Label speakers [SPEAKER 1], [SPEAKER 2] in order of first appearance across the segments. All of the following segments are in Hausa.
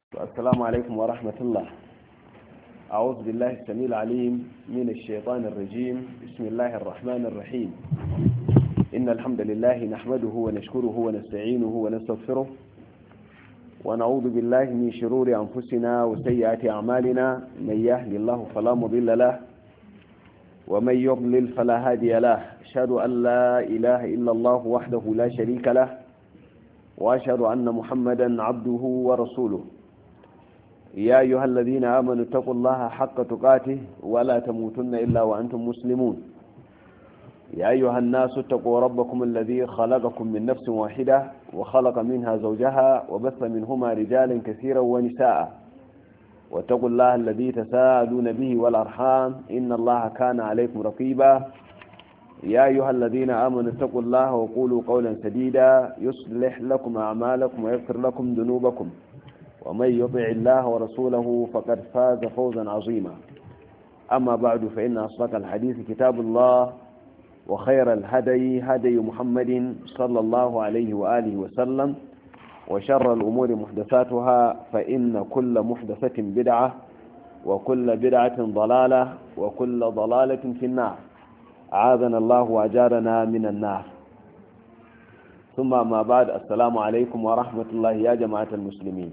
[SPEAKER 1] السلام عليكم ورحمة الله. أعوذ بالله السميع العليم من الشيطان الرجيم. بسم الله الرحمن الرحيم. إن الحمد لله نحمده ونشكره ونستعينه ونستغفره ونعوذ بالله من شرور أنفسنا وسيئات أعمالنا. من يهد الله فلا مضل له ومن يضلل فلا هادي له. أشهد أن لا إله إلا الله وحده لا شريك له وأشهد أن محمدا عبده ورسوله. يا أيها الذين آمنوا اتقوا الله حق تقاته ولا تموتن إلا وأنتم مسلمون. يا أيها الناس اتقوا ربكم الذي خلقكم من نفس واحدة وخلق منها زوجها وبث منهما رجالا كثيرا ونساء واتقوا الله الذي تساءلون به والأرحام إن الله كان عليكم رقيبا. يا أيها الذين آمنوا اتقوا الله وقولوا قولا سديدا يصلح لكم أعمالكم ويغفر لكم ذنوبكم ومن يطع الله ورسوله فقد فاز فوزا عظيما. أما بعد فإن أصدق الحديث كتاب الله وخير الهدي هدي محمد صلى الله عليه وآله وسلم وشر الأمور محدثاتها فإن كل محدثة بدعة وكل بدعة ضلالة وكل ضلالة في النار. أعاذنا الله وأجارنا من النار. ثم ما بعد السلام عليكم ورحمة الله يا جماعة المسلمين.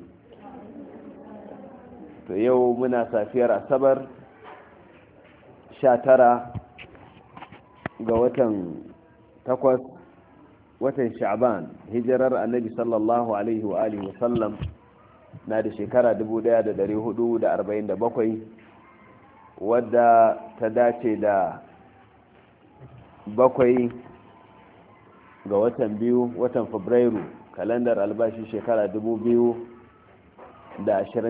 [SPEAKER 1] to yau muna safiyar asabar 19 ga watan 8 watan sha'ban hijirar annabi sallallahu alaihi wa alihi wasallam na da shekara 1447 wadda ta dace da 7 ga watan 2 watan fabrairu kalandar albashi shekara 2026.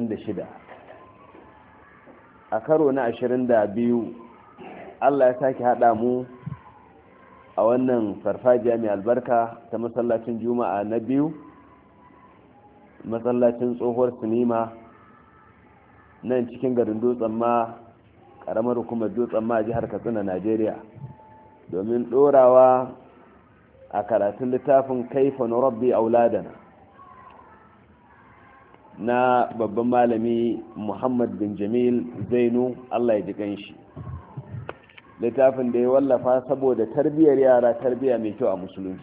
[SPEAKER 1] a karo na 22 Allah ya sake haɗa mu a wannan farfajiya mai albarka ta masallacin juma'a na biyu, masallacin tsohuwar sinima nan cikin garin dutsen ma ƙaramar hukumar dutsen ma jihar Katsina Najeriya, domin ɗorawa a karatun littafin kaifa nurabbi auladana na babban malami Muhammad bin Jamil Zainu, Allah ya ji kanshi. Littafin da ya wallafa saboda tarbiyyar yara, tarbiyya mai kyau a musulunci.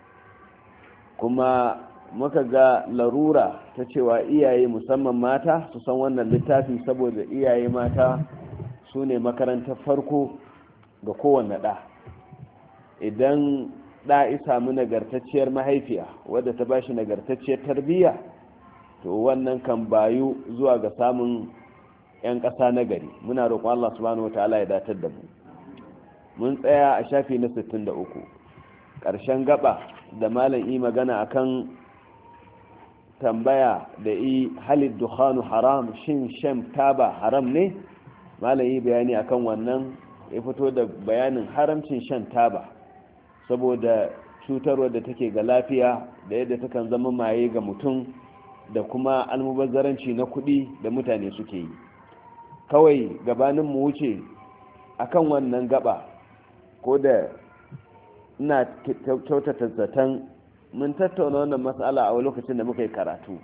[SPEAKER 1] Kuma muka ga larura ta cewa iyaye musamman mata su san wannan littafi, saboda iyaye mata su ne makarantar farko ga kowanne ɗa. Idan ɗa ya samu nagartacciyar mahaifiya wadda ta ba shi nagartacciyar tarbiyya, to wannan kan bayu zuwa ga samun 'yan ƙasa na gari. Muna roƙon Allah subhanahu wataala ya datar da mu. Mun tsaya a shafi na 63 ƙarshen gaba da malam yi magana akan tambaya da yi halid dukhanu haram, shin shan taba haram ne. Malam yi bayani akan wannan, ya fito da bayanin haramcin shan taba saboda cutarwa da take ga lafiya da yadda takan zama maye ga mutum da kuma almubazzaranci na kuɗi da mutane suke yi. Kawai gabanin mu wuce akan wannan gaba, ko da ina kyautata zaton mun tattauna wannan matsala a lokacin da muka yi karatu.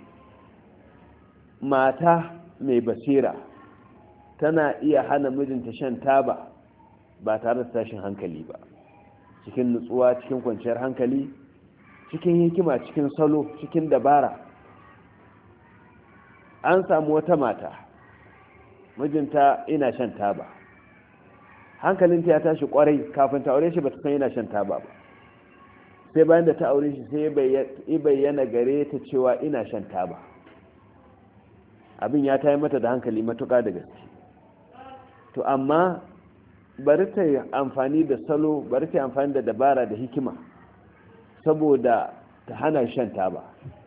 [SPEAKER 1] Mata mai basira tana iya hana mijinta shan taba ba tare da tashin hankali ba, cikin nutsuwa, cikin kwanciyar hankali, cikin hikima, cikin salo, cikin dabara. An samu wata mata mijinta ina shan taba, hankalinta ya tashi kwarai. Kafin ta aure shi ba ta san yana shan taba ba, sai bayan da ta aure shi sai ya bayyana gare ta cewa ina shan taba. Abin ya tayi mata da hankali matuƙa da gaske. To amma bari ta yi amfani da salo, bari ta yi amfani da dabara da hikima saboda ta hana shan taba.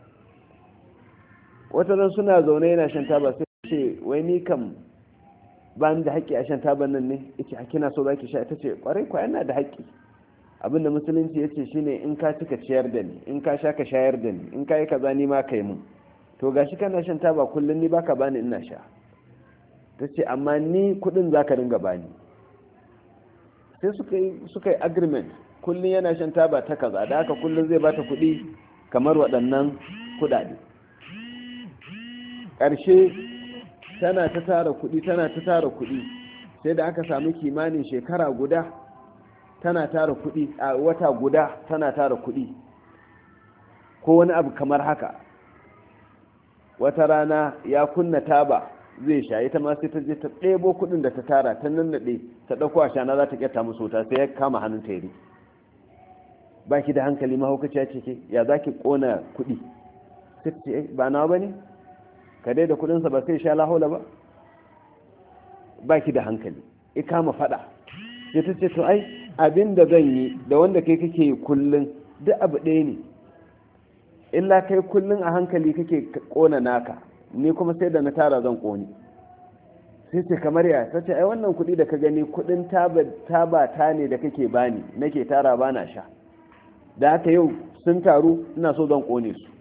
[SPEAKER 1] wata ran suna zaune yana shan taba sai ce wai ni kam ba ni da haƙƙi a shan taban nan ne. yace a kina so zaki sha? ita ce kwarai kwa yana da haƙƙi. Abinda musulunci yace shine in ka cika ciyar da ni, in ka sha ka shayar da ni, in ka yi kaza ni ma kai mun. To gashi kana shan taba kullun, ni baka bani ina sha. tace amma ni kudin zaka ringa bani. sai suka yi agreement, kullun yana shan taba ta kaza, da haka kullun zai bata kudi kamar waɗannan kudade. ƙarshe tana ta tara kuɗi sai da aka sami kimanin shekara guda tana tara kuɗi, a wata guda tana tara kuɗi ko wani abu kamar haka. Wata rana ya kunna taba zai sha, ita ma sai ta je ta ɗebo kuɗin da ta tara ta nannaɗe ta ɗauko a shana za ta ƙyata musu wuta, sai ya kama hannun ta yi. Ba ki da hankali, mahaukaciya ce ke, ya za ki ƙona kuɗi? sai ta ce ba na ba ne, ka dai da kuɗinsa ba sai sha lahola ba. Ba ki da hankali, ya kama faɗa. sai ta ce to ai abin da zan yi da wanda kai kake yi kullum duk abu ɗaya ne, illa kai kullum a hankali kake ƙona naka, ni kuma sai da na tara zan ƙone. sai ce kamar ya, ta ce ai wannan kuɗi da ka gani kuɗin taba ta ne da kake bani nake tara bana sha, da haka yau sun taru ina so zan ƙone su.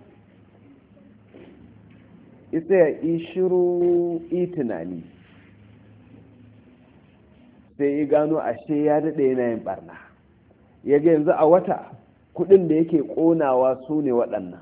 [SPEAKER 1] ita ya yi shiru yi tunani, sai ya gano ashe ya daɗe yana yin ɓarna. ya ga yanzu a wata kuɗin da yake ƙonawa su ne waɗannan.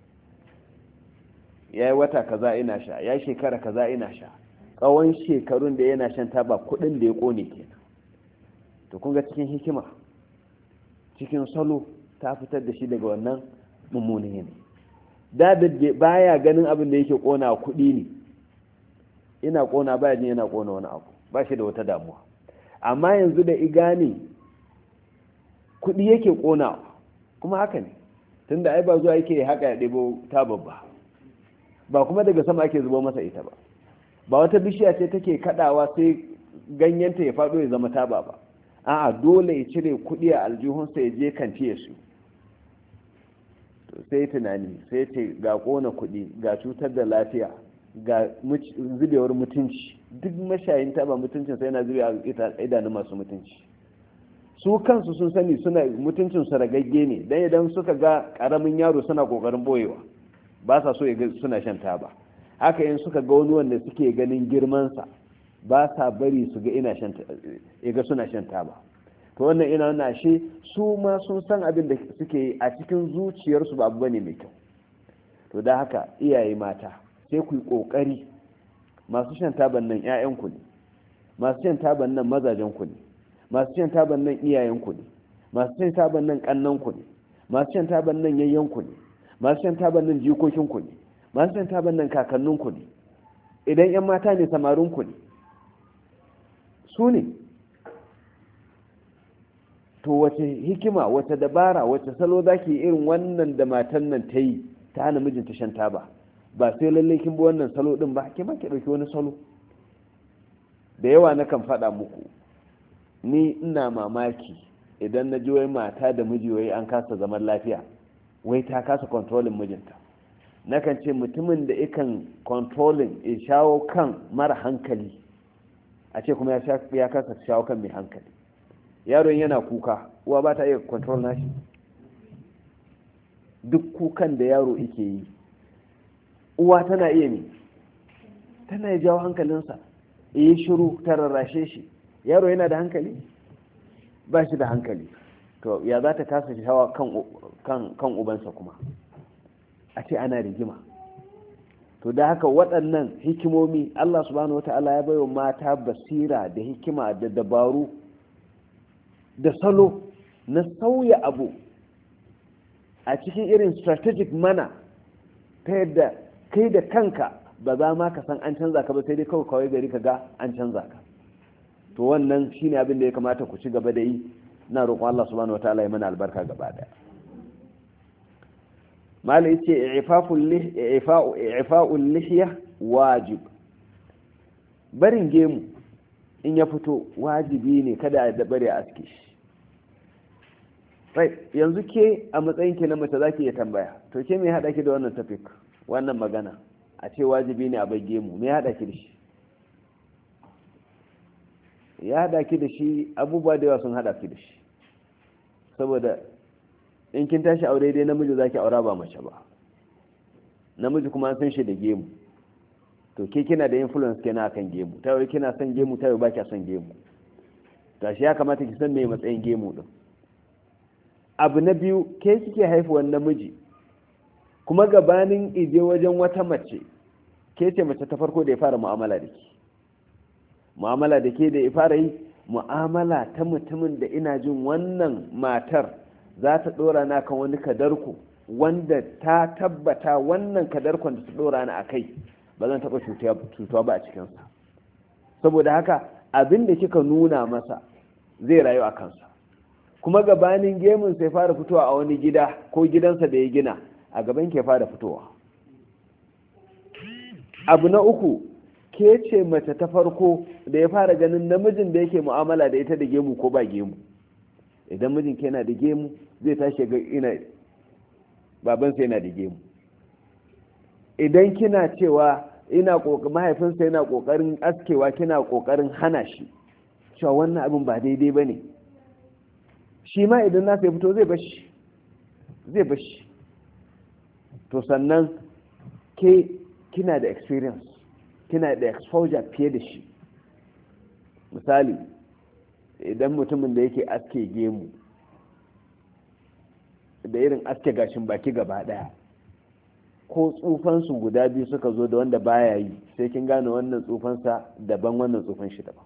[SPEAKER 1] ya yi wata kaza ina sha, ya shekara kaza ina sha, tsawon shekarun da yana shan taba kuɗin da ya ƙone kenan. to kun ga cikin hikima, cikin salo ta fitar da shi daga wannan mummunan yanayi. da baya ganin abin da yake ƙona kuɗi ne, ina ƙona baya jin yana ƙona wani abu, ba shi da wata damuwa. amma yanzu da igani kuɗi yake ƙonawa, kuma haka ne, tunda ai ba zuwa yake haka ya ɗebo tababba ba kuma daga sama ake zubo masa ita ba, ba wata bishiya ce take kadawa sai ganyenta ya faɗo ya zama taba ba. a'a dole ya cire kuɗi a aljihunsa ya je kanti ya su. sai tunani, sai ce ga ƙona kuɗi, ga cutar da lafiya, ga zubewar mutunci. duk mashayin taba mutuncin sai yana zube a idanun masu mutunci. su kansu sun sani suna mutuncin su ragagge ne, dan idan suka ga karamin yaro suna kokarin boyewa, ba sa so ya ga suna shan taba. haka in suka ga wani wanda suke ganin girmansa, ba sa bari su ga suna shan taba. to wannan ina nuna shi su ma sun san abin da suke yi a cikin zuciyarsu ba abu bane mai kyau. to da haka iyaye mata sai ku yi kokari, masu shan taban nan ƴaƴanku ne, masu shan taban nan mazajenku ne, masu shan taban nan iyayenku ne, masu shan taban nan kannanku ne, masu shan taban nan yayyanku ne, masu shan taban nan jikokinku ne, masu shan taban nan kakanninku ne, idan ƴan mata ne samarinku ne, su ne. to wace hikima, wace dabara, wace salo zaki irin wannan da matan nan ta yi ta hana mijinta shan taba? ba sai lallai kin bi wannan salo din ba, ke ma ki dauki wani salo. da yawa na kan faɗa muku, ni ina mamaki idan na ji wai mata da miji wai an kasa zaman lafiya, wai ta kasa controlling mijinta. nakan ce mutumin da ikan controlling ya shawo kan mara hankali, a ce kuma ya kasa shawo kan mai hankali. yaron yana kuka, uwa ba ta iya control nashi? duk kukan da yaro yake yi, uwa tana iya ne, tana iya jawo hankalinsa, yi shiru ta rarrashe shi. yaro yana da hankali? ba shi da hankali. to ya za ta kasa shawa kan ubansa kuma a ce ana rigima? to da haka waɗannan hikimomi Allah subhanahu wata'ala ya baiwa mata basira da hikima da dabaru da salo na sauya abu a cikin irin strategic mana, ta yadda kai da kanka ba za ma ka san an canza ka ba, sai dai kawai gari ka ga an canza ka. to wannan shine abin da ya kamata ku ci gaba da yi. na roƙon Allah subhanahu wataala ya mana albarka gaba daya. mala yace i'fa'ul lihya wajib, barin gemu in ya fito wajibi ne, kada a bari a aske shi. yanzu ke a matsayin ki na mace zaki iya tambaya, to ke me ya hada ki da wannan topic, wannan magana a ce wajibi ne a bar gemu, me ya hada ki da shi? ya hada ki da shi abubuwa da yawa sun hada ki da shi. saboda in kin tashi aure dai namiji zaki aura ba mace ba, namiji kuma an san shi da gemu, to ke kina da influence kenan akan gemu, ta yau kina son gemu, ta yau ba kya son gemu, to shi ya kamata ki san me matsayin gemu din. abu na biyu, ke kike haifuwan namiji, kuma gabanin ije wajen wata mace ke ce mace ta farko da ya fara mu'amala da ke, mu'amala da ke da ya fara yi mu'amala ta mutumin da ina jin wannan matar za ta dora na kan wani kadarku wanda ta tabbata wannan kadarkon da ta dora na a kai ba zan taɓa cutuwa ba a cikinsa, saboda haka abin da kika nuna masa zai rayu a kansa, kuma gabanin gemun sai fara fitowa a wani gida ko gidansa da ya gina a gaban ke fara fitowa. Abu na uku, ke ce mace ta farko da ya fara ganin namijin da yake mu'amala da ita da gemu ko ba gemu. Idan mijin ke yana da gemu zai tashi ga ina babansa yana da gemu, idan kina cewa mahaifinsa yana kokarin askewa kina kokarin hana shi cewa wannan abin ba daidai ba ne, shi ma idan nasa ya fito zai bashi. To sannan ke kina da experience, kina da exposure fiye da shi. Misali, idan mutumin da yake aske gemu da irin aske gashin baki gaba daya, ko tsufansu guda biyu suka zo da wanda baya yi, sai kin gane wannan tsufansa daban, wannan tsufan shi daban.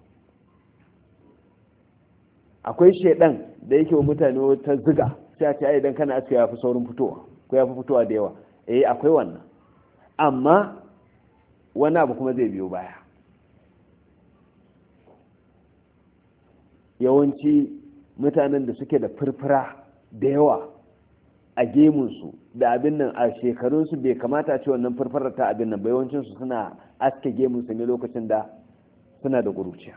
[SPEAKER 1] Akwai shedan da yake wa mutane wata ziga, sai a ce idan kana aske ya fi saurin fitowa ko ya fi fitowa da yawa. Akwai wannan, amma wani abu kuma zai biyo baya. Yawanci mutanen da suke da furfura da yawa a gemunsu da abin nan a shekarunsu bai kamata a ce wannan furfurar ta abin nan ba, yawancinsu suna aske gemunsu ne lokacin da suna da ƙuruciya.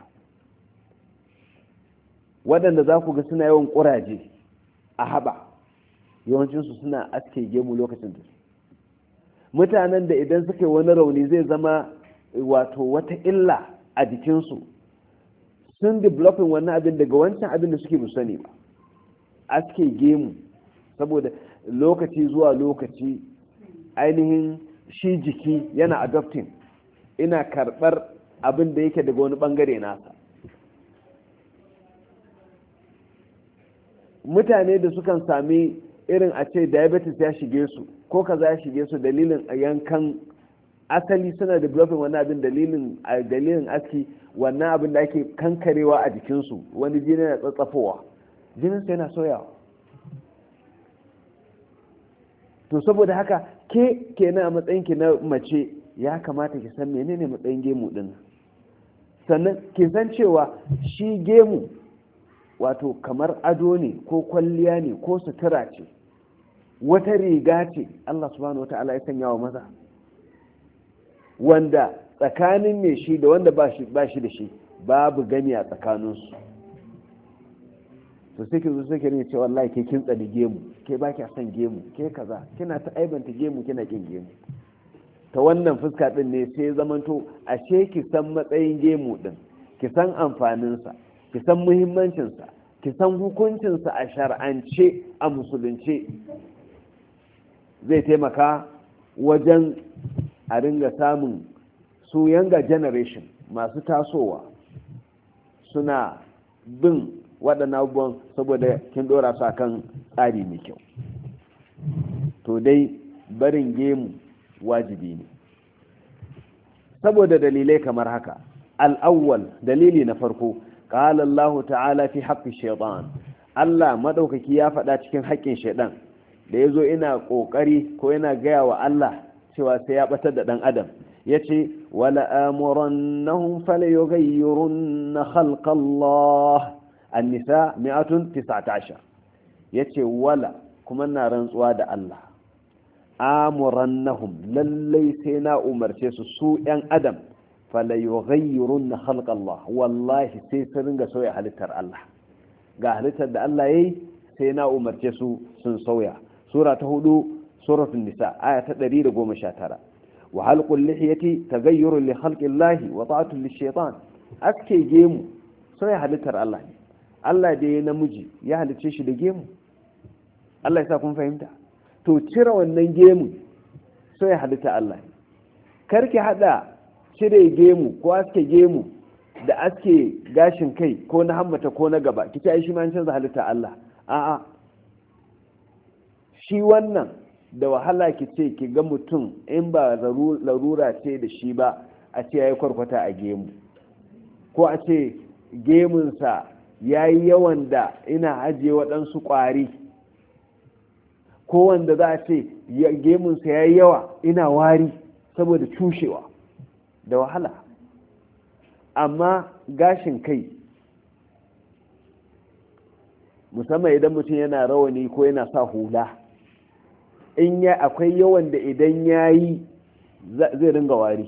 [SPEAKER 1] Waɗanda za ku ga suna yawan ƙuraje a haɓa, yawancinsu suna aske gemu lokacin da mutanen da idan suka yi wani rauni zai zama wato wata illa a jikinsu, sun developin wannan abin daga wancan abin da suke sani ba, aske gemu. Saboda lokaci zuwa lokaci ainihin shi jiki yana adopting, ina karɓar abin da yake daga wani ɓangare nasa. Mutane da sukan sami irin a ce diabetes ya shige su ko kaza ya shige su dalilin yankan asali, suna developing wani abin dalilin aski, wannan abin da ake kankarewa a jikinsu, wani jini na tsatsafowa, jininsa yana soyawa. To saboda haka ke kenan a matsayinki na mace ya kamata ki san menene matsayin gemu din, sannan ki san cewa shi gemu wato kamar ado ne ko kwalliya ne ko sutura ce, wata riga ce Allah subhanahu wata'ala ya sanya wa maza, wanda tsakanin mai shi da wanda ba shi da shi babu gani a tsakaninsu. to sai ki zo sai ki rinka cewa wallahi ke kin tsani gemu, ke ba ki son gemu, ke kaza, kina ta aibanta gemu, kina kin gemu. Ta wannan fuska din ne sai zamanto ashe ki san matsayin gemu din, ki san amfaninsa, ki san muhimmancinsa, ki san hukuncinsa a shar'ance a musulunce, zai taimaka wajen a ringa samun su younger generation masu tasowa suna bin waɗannan abubuwan saboda kin ɗora su akan tsari mai kyau. To dai barin gemu wajibi ne saboda dalilai kamar haka. Al'awwal, dalili na farko, qala Allah ta'ala fi haqqi shaytan, Allah madaukaki ya faɗa cikin haƙƙin shaytan da yazo ina kokari ko yana gaya wa Allah cewa sai ya batar da dan adam, yace wala amurannahum falyughayyirunna khalqa Allah, an-nisa 119. yace wala kuma na rantsuwa da Allah, amurannahum lallai sai na umarce su yan adam, falyughayyirunna khalqa Allah, wallahi sai su ringa sauya halittar Allah. Ga halittar da Allah yayi sai na umarce su sun sauya. Sura ta 4 suratul nisa aya ta 119. wa halqul lihiyati taghayyurun li khalqi Allah wa ta'atun lish-shaytan, aske gemu sauya halittar Allah ne. Allah da ya namiji ya halicce shi da gemu, Allah ya sa kun fahimta. To cire wannan gemu sauya halittar Allah ne. Karki hada cire gemu ko aske gemu da aske gashin kai ko na hammata ko na gaba kici ai shi ma an canza halitta Allah. A'a, shi wannan da wahala ki ce ki ga mutum in ba larura ce da shi ba a ce ya yi kwarkwata a gemu, ko a ce gemunsa ya yi yawan da ina ajiye waɗansu ƙwari, ko wanda za a ce gemunsa ya yi yawa ina wari saboda cushewa, da wahala. Amma gashin kai, musamman idan mutum yana rawani ko yana sa hula, in ya akwai yawan da idan ya yi zai ringa wari,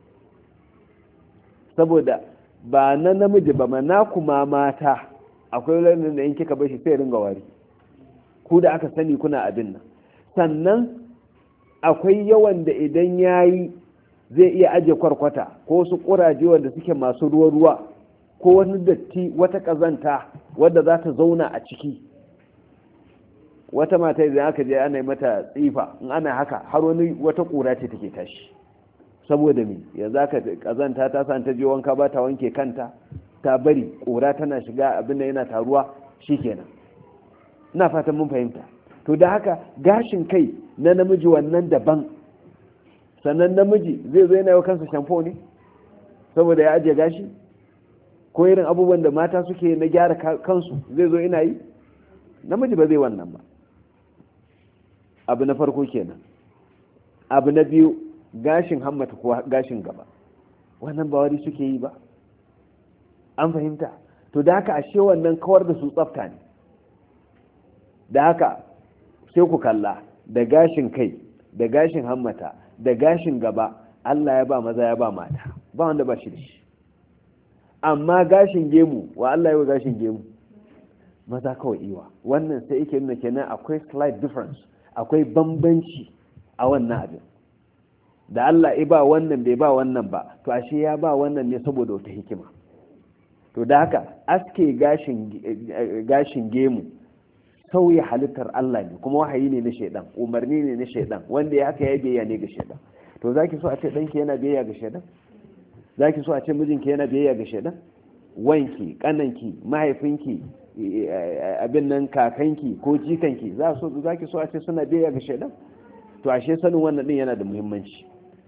[SPEAKER 1] saboda ba na namiji ba na kuma mata akwai wani da in kika bashi sai ringa wari, ku da aka sani kuna abin nan. Sannan akwai yawan da idan ya yi zai iya aje kwarkwata ko wasu ƙuraje wanda suke masu ruwa-ruwa, ko wani datti, wata ƙazanta wadda za ta zauna a ciki. Wata mata idan aka je ana yi mata tsifa, in ana haka har wani wata ƙura ce take tashi, saboda me ya za ka ƙazanta ta san ta je wanka ba ta wanke kanta, ta bari ƙura tana shiga abin da yana taruwa, shikenan. ina fatan mun fahimta. To da haka gashin kai na namiji wannan daban, sannan namiji zai zo yana yau kansa shamfo ne saboda ya ajiye gashi, ko irin abubuwan da mata suke na gyara kansu zai zo ina yi, namiji ba zai wannan ba. Abu na farko kenan. Abu na biyu, gashin hammata ko gashin gaba, wannan ba wari suke yi ba, an fahimta. To da haka ashe wannan kawar da su tsafta ne. Da haka sai ku kalla, da gashin kai, da gashin hammata, da gashin gaba, Allah ya ba maza ya ba mata, ba wanda ba shi da shi. Amma gashin gemu, wa Allah ya wa gashin gemu? Maza kawai iwa. Wannan sai yake nuna kenan akwai slight difference, akwai bambanci a wannan abin. Da Allah ya ba wannan bai ba wannan ba, to ashe ya ba wannan ne saboda wata hikima. To da haka aske gashin gemu sauya halittar Allah ne, kuma wahayi ne na shaidan, umarni ne na shaidan, wanda ya haka ya biyayya ne ga shaidan. To zaki so a ce danki yana biyayya ga shaidan? Zaki so a ce mijinki yana biyayya ga shaidan? Wanki, kananki, mahaifinki, abin nan kakanki ko jikanki, zaki so a ce suna biyayya ga shaidan? To ashe sanin wannan din yana da muhimmanci.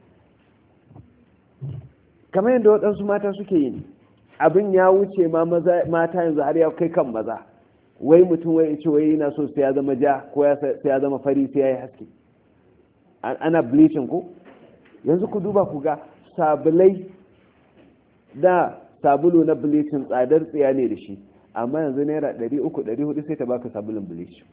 [SPEAKER 1] Kamar yadda waɗansu mata suke yi, abin ya wuce ma mata yanzu har ya kai kan maza. Wai mutum wai ce wai yana so sai ya zama ja ko sai ya zama fari sai ya yi haske, ana bleaching ko. Yanzu ku duba ku ga sabulai, da sabulu na bleaching tsadar tsiya ne da shi, amma yanzu naira 300-400 sai ta baka sabulun bleaching.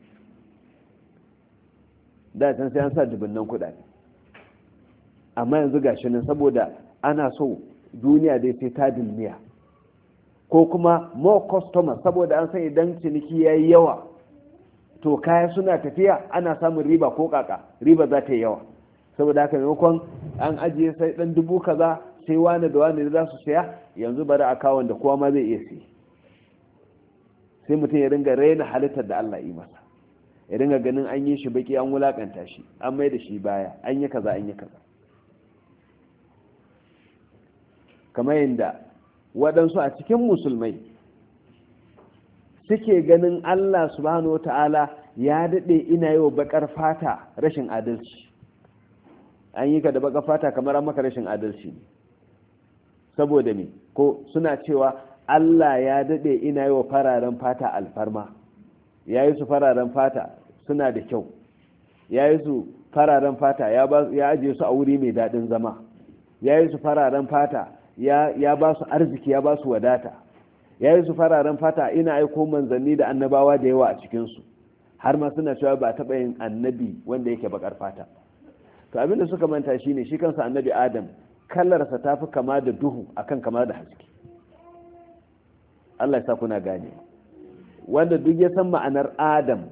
[SPEAKER 1] Da can sai an sa dubunnan kuɗaɗe, amma yanzu gashi nan saboda ana so duniya dai sai ta dilmiya, ko kuma more customers, saboda an san idan ciniki ya yi yawa to kaya suna tafiya, ana samun riba ko kaka, riba za ta yi yawa. Saboda haka maimakon an ajiye sai dan dubu kaza sai wani da wani za su saya, yanzu bari akawun da kowa ma zai iya siya. Sai mutum ya ringa raina halittar da Allah yi masa, ya ringa ganin an yi shi baki, an wulakanta shi, an mai da shi baya, an yi kaza an yi kaza. kamar yadda waɗansu a cikin musulmai suke ganin Allah subhanahu wa ta'ala ya daɗe ina yi wa baƙar fata rashin adalci. An yi ka da baƙar fata kamar an maka rashin adalci ne. Saboda me? Ko suna cewa Allah ya daɗe ina yi wa fararen fata alfarma, ya yi su fararen fata suna da kyau, ya yi su fararen fata ya ajiye su a wuri mai daɗin zama, ya yi su fararen fata ya ba su arziki, ya ba su wadata, ya yi su fararen fata ina aiko manzanni da annabawa da yawa a cikinsu, har ma suna cewa ba taɓa yin annabi wanda yake baƙar fata. To abin da suka manta shine shi kansa annabi Adam kallarsa ta fi kama da duhu akan kama da haske. Allah ya sa kuna gane. Wanda duk ya san ma'anar Adam,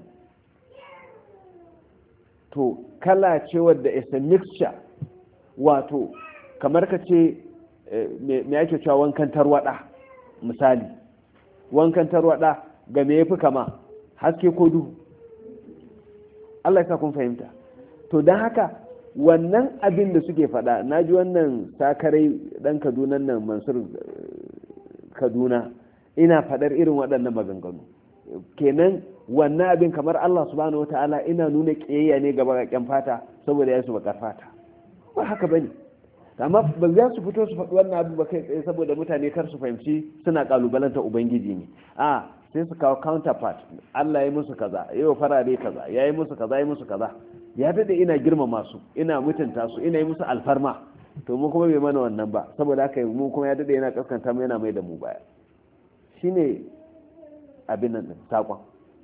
[SPEAKER 1] to kala ce wadda is a mixture, wato kamar ka ce me ake cewa wankan tarwada misali. Wankan tarwada ga me yafi kama, haske ko duhu? Allah ya sa kun fahimta. To don haka wannan abin da suke faɗa, na ji wannan sakarai ɗan Kaduna nan, Mansur Kaduna, ina faɗar irin waɗannan maganganu. Kenan wannan abin kamar Allah subhanahu wata'ala ina nuna kiyayya ne ga baƙaƙen fata saboda ya su baƙar fata, ba haka bane. amma ba za su fito su faɗi wannan abu ba kai tsaye saboda mutane kar su fahimci suna kalubalanta ubangiji ne, a sai su kawo counterpart. Allah ya yi musu kaza, ya yi farare kaza, ya yi musu kaza, ya yi musu kaza, ya dade ina girmama su, ina mutunta su, ina yi musu alfarma, to mu kuma bai mana wannan ba, saboda haka mu kuma ya dade yana kaskanta mu, yana mai da mu baya. Shine abin nan din sakon.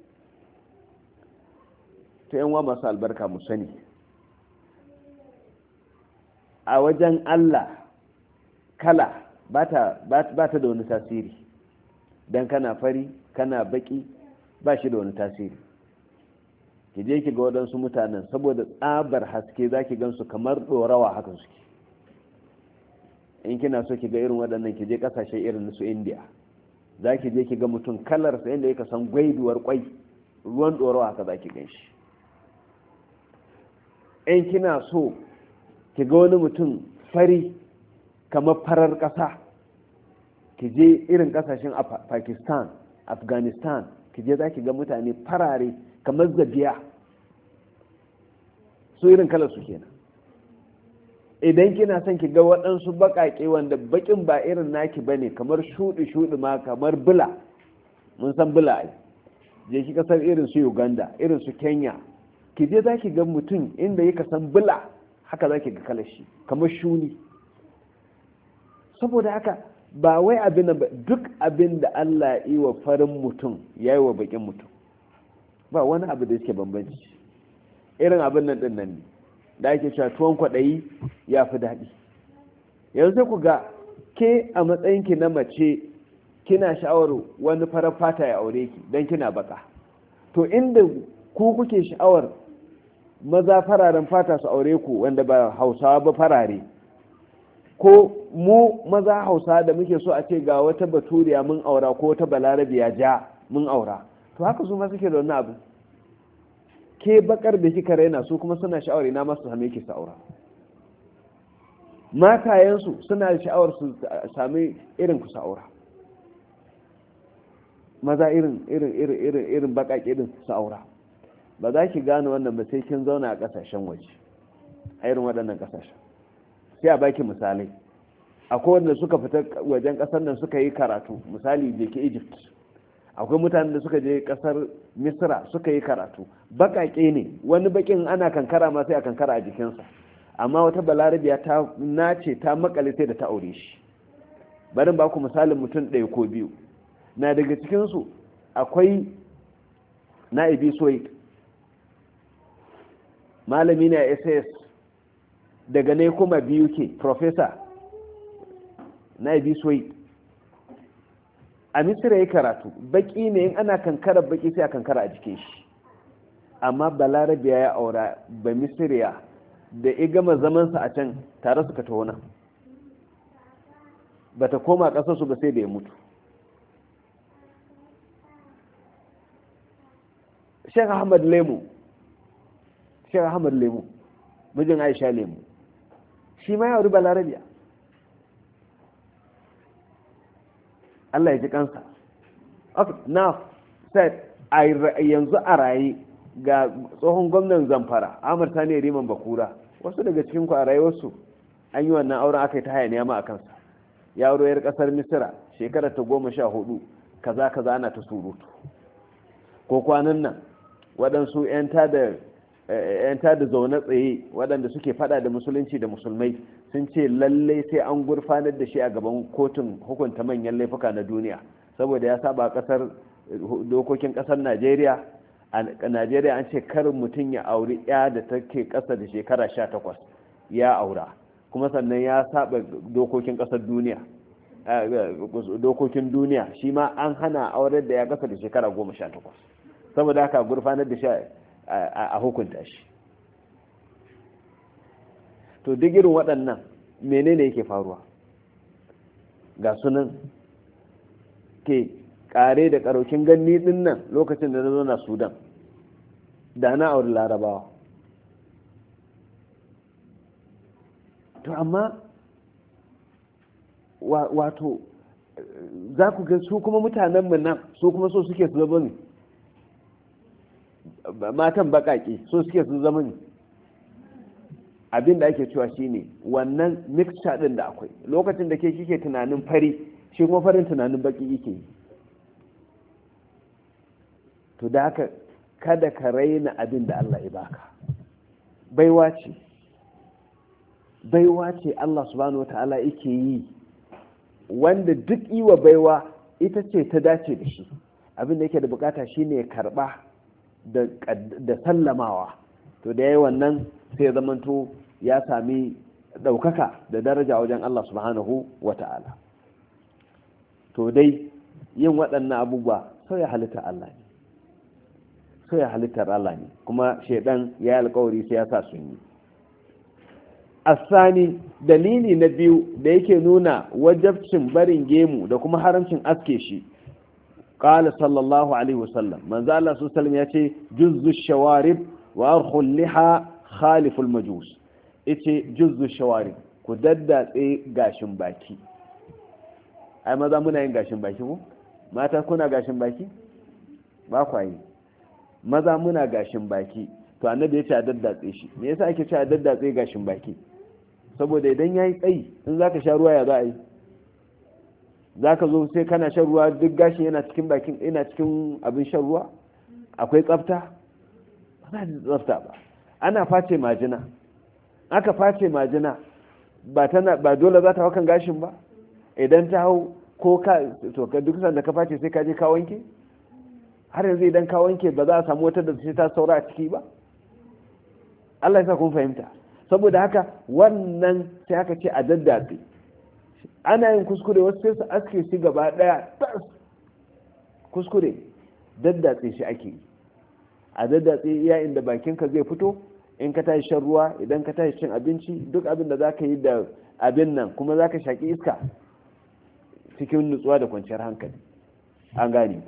[SPEAKER 1] To yan wa masu albarka mu sani, a wajen Allah kala ba ta da wani tasiri. Dan kana fari kana baki ba shi da wani tasiri. Ki je ki ga waɗansu mutanen saboda tsabar haske za ki gansu kamar ɗorawa haka suke. In kina so ki ga irin waɗannan ki je ƙasashe irin su India, za ki je ki ga mutum kalarsa yadda yake san gwaiduwar kwai, ruwan ɗorawa haka za ki gan shi. In kina so ki ga wani mutum fari kamar farar ƙasa, ki je irin ƙasashen Pakistan, Afghanistan, ki je za ki ga mutane farare kamar zabiya, su irin kalar su kenan. Idan kina son ki ga waɗansu baƙaƙe wanda baƙin ba irin naki bane, kamar shuɗi ma, kamar bula, mun san bula ai, je ki kasar irin su Uganda, irin su Kenya, ki je za ki ga mutum inda yake san bula haka za ki ga kalar shi kamar shuni. Saboda haka ba wai abin ba, duk abin da Allah yi wa farin mutum ya yi wa baƙin mutum, ba wani abu da yake bambanci. Irin abin nan ɗin nan ne da ake cewa tuwon kwaɗayi ya fi daɗi. Yanzu sai ku ga ke a matsayinki na mace kina sha'awar wani farar fata ya aure ki don kina baka, to inda ku kuke sha'awar maza fararen fata su aure ku wanda ba Hausawa ba farare, ko mu maza Hausa da muke so a ce ga wata baturiya mun aura ko wata balarabiya ja mun aura, to haka su ma suke da wannan abu. Ke bakar da kika raina su kuma suna sha'awar ina masu same ki aura. Matayensu suna sha'awar su sami irin ku aura. Maza irin bakake din su aura. Ba za ki gane wannan ba sai kin zauna a kasashen waje, a irin waɗannan kasashen. Sai a baki misalai. Akwai wanda suka fita wajen ƙasar nan suka yi karatu, misali je ki Egypt. Akwai mutanen da suka je kasar Misra suka yi karatu, bakake ne, wani bakin ana kankara ma sai a kankara a jikinsa, amma wata balarabiya ta nace ta makale sai da ta aure shi. Barin ba ku misalin mutum ɗaya ko biyu. Na daga cikinsu akwai Na'ibi Suwaid, malami ne a SAS, daga ne kuma biyu ke professor Na'ibi Suwaid. A Misira ya karatu, baki ne, in ana kankara baki sai a kankara a jikin shi, amma balarabiya ya aura ba Misiriya da ya gama zamansa a can tare suka taho nan, ba ta koma ƙasarsu ba sai da ya mutu. Sheikh Ahmad Lemu mijin Aisha Lemu, shi ma ya auri balarabiya, Allah ya ji kansa. Okay, now said yanzu a raye ga tsohon gwamnan Zamfara Ahmad Sani Riman Bakura, wasu daga cikin ku a rayuwarsu an yi wannan auren, aka yi ta hayaniya ma a kansa. Ya auro yar kasar Misira, shekarar ta 14, kaza ana ta surutu. Ko kwanan nan waɗansu 'yan tada zaune tsaye waɗanda suke fada da musulunci da musulmai sun ce lallai sai an gurfanar da shi a gaban kotun hukunta manyan laifuka na duniya, saboda ya saba kasar dokokin kasar Najeriya. A Najeriya an ce karin mutum ya auri ya da take kasa da shekara 18 ya aura, kuma sannan ya saba dokokin kasar duniya, dokokin duniya shi ma an hana aurar da ya kasa da shekara 18, saboda haka gurfanar da shi a hukunta shi. To duk irin waɗannan menene yake faruwa? Ga sunan ke kare da karaukin ganni din nan lokacin da na zo na Sudan da na auri Larabawa. To amma wato za ku ga su kuma mutanenmu nan su kuma so suke su zama ne matan baƙaƙe so suke sun zama ne. Abin da ake cewa shine wannan mixture din da akwai lokacin da ke kike tunanin fari shi kuma farin tunanin baki yake yi. To da haka kada ka raina abin da Allah ya baka. Baiwa ce Allah subhanahu wataala yake yi, wanda duk iwa baiwa ita ce ta dace da shi. Abin da yake da bukata shine ya karba da sallamawa. To da yayi wannan sai ya zamanto ya sami daukaka da daraja wajen Allah subhanahu wata'ala. To dai yin waɗannan abubuwa sauya halittar Allah ne kuma shaidan ya yi alkawari sai ya sa sun yi. Asani, dalili na biyu da yake nuna wajabcin barin gemu da kuma haramcin aske shi, qala sallallahu alaihi wasallam, manzo Allah sallallahu alaihi wasallam yace juzzu shawarib wa arkhul liha khaliful majus. Yace juzzu shawarib, ku daddatse gashin baki. Ai maza muna yin gashin baki ko? Mata kuna gashin baki? Ba kwa yi. Maza muna gashin baki. To annabi yace a daddatse shi. Me yasa ake cewa a daddatse gashin baki? Saboda idan yayi tsayi, in zaka sha ruwa ya za a yi? Zaka zo sai kana shan ruwa duk gashin yana cikin bakin, ina cikin abin shan ruwa? Akwai tsafta? Ba za ta tsafta ba. Ana face majina. Aka face majina ba dole za ta hau kan gashin ba? Idan ta hau ko ka to ka duk sanda ka face sai ka je ka wanke? Har yanzu idan ka wanke ba za a samu wata da ta saura a ciki ba? Allah ya sa kun fahimta. Saboda haka wannan sai aka ce a daddatse. Ana yin kuskure wasu sai su aske shi gaba daya tas. Kuskure daddatse shi ake yi. A daddatse iya inda bakinka zai fito, in ka tashi shan ruwa, idan ka tashi cin abinci, duk abin da za ka yi da abin nan kuma za ka shaƙi iska cikin nutsuwa da kwanciyar hankali. An gane.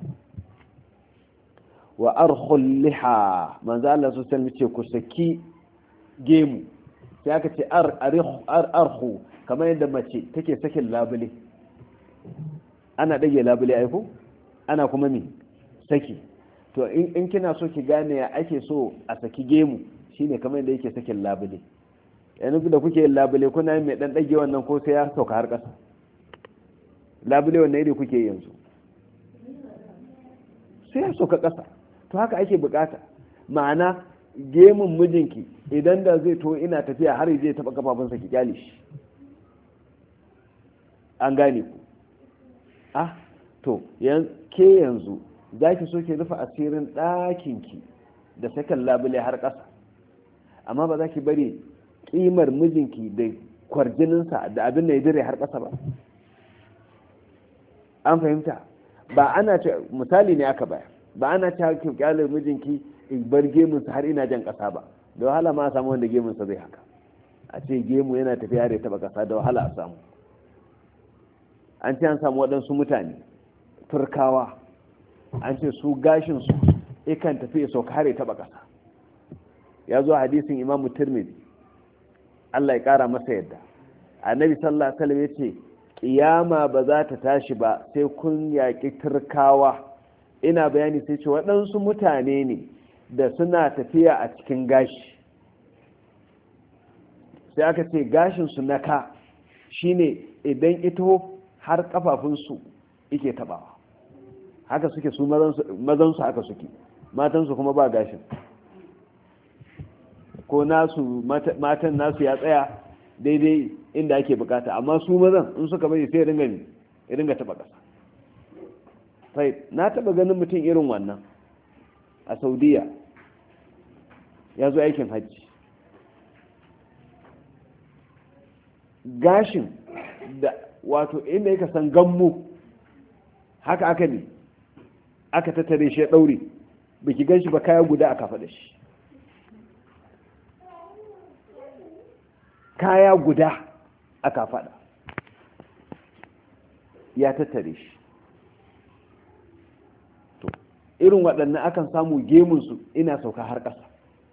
[SPEAKER 1] Wa arkhul liha, manzo Allah su sallami ce ku saki gemu. Sai aka ce arkhu kamar yadda mace take sakin labule. Ana dage labule aiko? Ana kuma me? Saki. To in kina so ki gane ya ake so a saki gemu, shine kamar yadda yake sakin labule. Yanzu da kuke yin labule kuna yin mai dan dage wannan ko sai ya sauka har ƙasa? Labule wannan iri kuke yanzu? Sai ya sauka ƙasa. To haka ake bukata. Ma'ana gemun mijinki idan da zai to ina tafiya har zai taba kafafunsa ki kyale shi. An gane ku? To ke yanzu za ki so ki rufe asirin ɗakinki da sakan labule har ƙasa, amma ba za ki bari ƙimar mijinki da kwarjininsa da abin da ya dire har ƙasa ba. An fahimta? Ba ana ce misali ne aka bayar, ba ana ce ki kyale mijinki in bar gemunsa har ina jan ƙasa ba. Da wahala ma a samu wanda gemunsa zai haka. A ce gemu yana tafiya da ya taɓa ƙasa, da wahala a samu. An ce an samu waɗansu mutane turkawa, an ce su gashinsu ikan tafi ya sauka har ya taɓa ƙasa. Ya zo hadisin Imamu Tirmidhi, Allah ya ƙara masa yadda. Annabi sallallahu alaihi wasallam ya ce kiyama ba za ta tashi ba sai kun yaƙi turkawa. Ina bayani sai ce waɗansu mutane ne da suna tafiya a cikin gashi. Sai aka ce gashinsu na ka shine idan ito har kafafunsu ike tabawa. Haka suke su mazansu haka suke, matansu kuma ba gashin. Ko nasu matan nasu ya tsaya daidai inda ake bukata, amma su mazan in suka bari sai ya ringa taba kasa. Sai na taba ganin mutum irin wannan a Saudiya, ya zo aikin hajji. Gashin da wato inda yaka san gammu haka aka ne aka tattare shi ya daure, biki gan shi ba, kaya guda aka faɗa shi, kaya guda aka faɗa ya tattare shi. To irin waɗannan akan samu gemunsu ina sauka har ƙasa.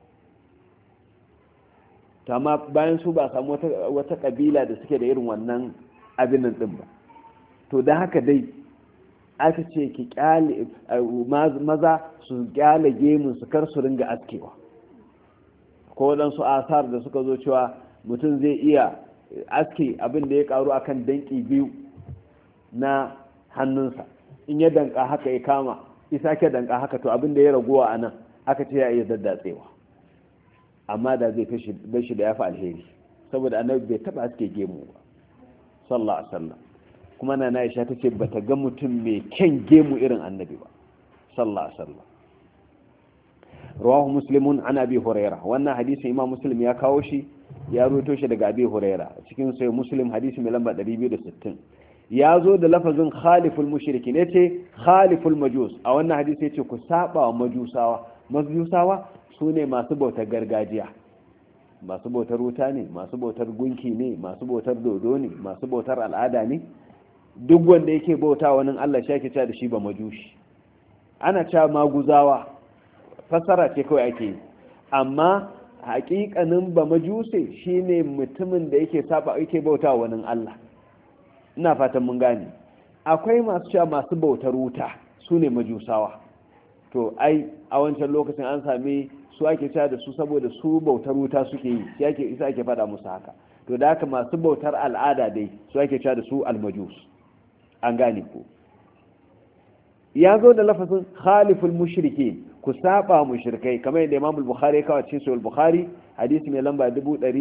[SPEAKER 1] To amma bayan su ba samu wata ƙabila da suke da irin wannan abin nan ɗin ba. To da haka dai aka ce ki kyale maza su kyale gemun su kar su ringa askewa. ko waɗansu asar da suka zo cewa mutum zai iya aske abin da ya karu akan danki biyu na hannunsa, in ya danka haka ya kama isa ke danka haka to abin da ya raguwa a nan aka ce ya iya daddatsewa, amma da zai bashi da ya fi alheri, saboda annabi bai taba aske gemu ba sallallahu alaihi wasallam. kuma na Aisha ta ce bata ga mutum mai kyan gemu irin annabi ba sallallahu alaihi wasallam. rawahu muslimun an abi huraira, wannan hadisin imam muslim ya kawo shi, ya ruwaito shi daga abi huraira cikin sai muslim hadisi mai lamba 260. ya zo da lafazin khaliful mushrikin, yace khaliful majus, a wannan hadisi yace ku saba wa majusawa sune masu bautar gargajiya, masu bautar wuta ne, masu bautar gunki ne, masu bautar dodo ne, masu bautar al'ada ne. duk wanda yake bauta wani Allah shi ake cewa da shi ba majushi. ana cewa maguzawa, fassara ce kawai ake yi, amma hakikanin ba majuse shine mutumin da yake bauta wani Allah. ina fatan mun gane. akwai masu cewa masu bautar wuta su ne majusawa, to ai a wancan lokacin an sami su ake cewa da su saboda su bautar wuta suke yi, isa ake fada musu haka. to da haka masu bautar al'ada dai su ake cewa da su almajus. an gane ko. ya zo da lafazin khaliful mushriki, ku saba mushrikai, kamar yadda Imam al-Bukhari ya kawo cikin Sahih al-Bukhari hadisi mai lamba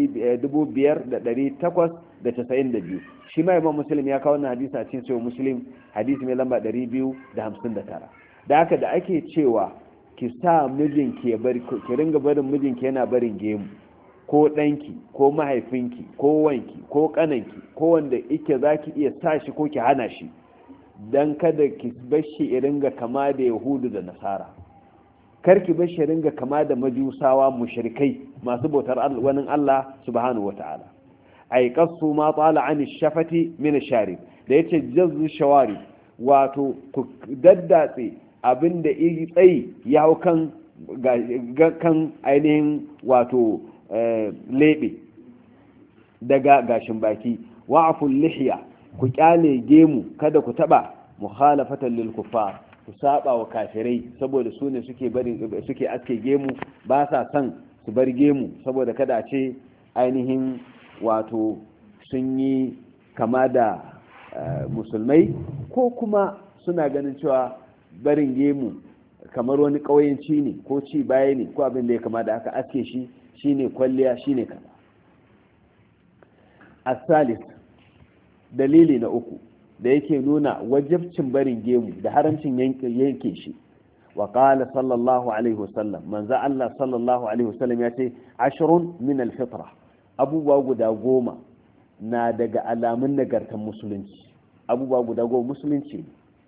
[SPEAKER 1] 5892. shi ma Imam Muslim ya kawo wannan hadisi a cikin Sahih Muslim hadisi mai lamba 259. da haka da ake cewa ki sa mijinki ya bari, ki ringa barin mijinki yana barin gemu, ko ɗanki ko mahaifinki ko wanki ko ƙananki ko wanda ike za ki iya sa shi ko ki hana shi, don kada ki bashi iringa kama da yahudu da nasara, kar ki bashi iringa kama da majusawa mushrikai masu bautar wani Allah subhanahu wata'ala. ay qasu ma tala an shafati min sharib, da yace jazzu shawari, wato ku daddatse abinda iri tsayi ya hau kan ainihin wato lebe daga gashin baki. wa'aful lihya, ku kyale gemu kada ku taba, mukhalafatan lil kuffar, ku saba wa kafirai saboda su ne suke aske gemu, ba sa son su bar gemu saboda kada a ce ainihin wato sun yi kama da musulmai, ko kuma suna ganin cewa barin gemu kamar wani ƙauyenci ne ko ci baya ne ko abin da ya kama da aka aske shi shine kwalliya shine kaza. as-salis, dalili na uku da yake nuna wajibcin barin gemu da haramcin yanke shi. wa qala sallallahu alaihi wasallam, manzo Allah sallallahu alaihi wasallam ya ce 10 min al-fitra, abubuwa guda 10 na daga alamun nagartan musulunci. abubuwa guda 10 musulunci.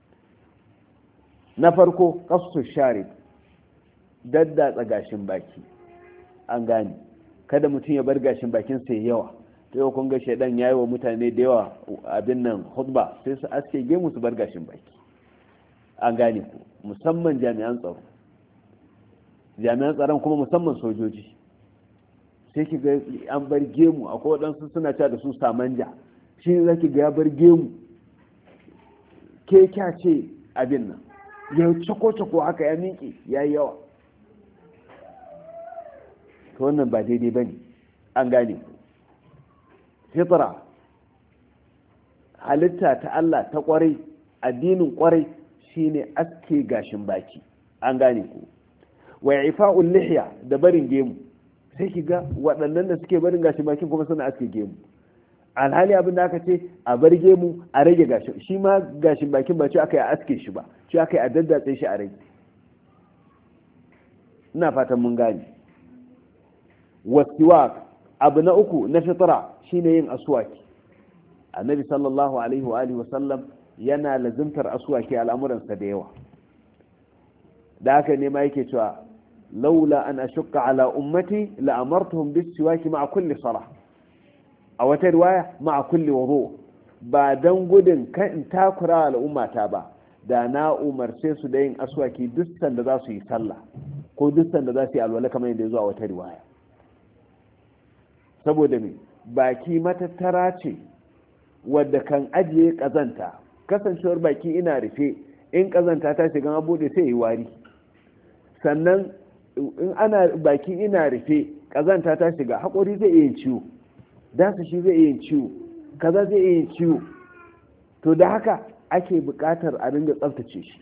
[SPEAKER 1] na farko qassu sharib, daddatsa gashin baki. an gane, kada mutum ya bar gashin bakin sai yawa. ta yau kun ga shaidan yayi wa mutane da yawa abin nan khutba, sai su aske gemu su bar gashin baki. an gane ku, musamman jami'an tsaro, jami'an tsaron kuma musamman sojoji, sai ki ga an bar gemu. akwai waɗansu suna cewa da su samanja, shi ne zaki ga ya bar gemu ke kya ce abin nan ya cako haka ya miƙe ya yi yawa. to wannan ba daidai ba ne. an gane ku, fitra halitta ta Allah ta kwarai, addinin kwarai shine aske gashin baki. an gane ku. wa ifa'ul lihya, da barin gemu. sai ki ga waɗannan da suke barin gashin baki kuma suna aske gemu, alhali abin da aka ce a bar gemu a rage gashin, shi ma gashin bakin ba ce aka yi a aske shi ba, ce aka yi a daddatse shi a rage. ina fatan mun gane. wasiwak, abu na uku na fitra shine yin aswaki. annabi sallallahu alaihi wa alihi wasallam yana lazimtar aswaki al'amuransa da yawa. da haka ne ma yake cewa laula an ashqa ala ummati la amartuhum bis siwaki ma'a kulli salah, a wata riwaya ma'a kulli wudu, ba dan gudun kan in takura al'ummata ba da na umarce su da yin aswaki duk sanda za su yi sallah ko duk sanda za su yi alwala, kamar yadda ya zo a wata riwaya. saboda me, baki matattara ce wadda kan ajiye kazanta. kasancewar baki ina rufe in kazanta ta shiga an bude sai yi wari. Sannan in ana baki ina rufe kazanta ta shiga haƙori zai iya ciwo, dasa shi zai iya ciwo, kaza zai iya ciwo. To da haka ake buƙatar a ringa tsaftace shi.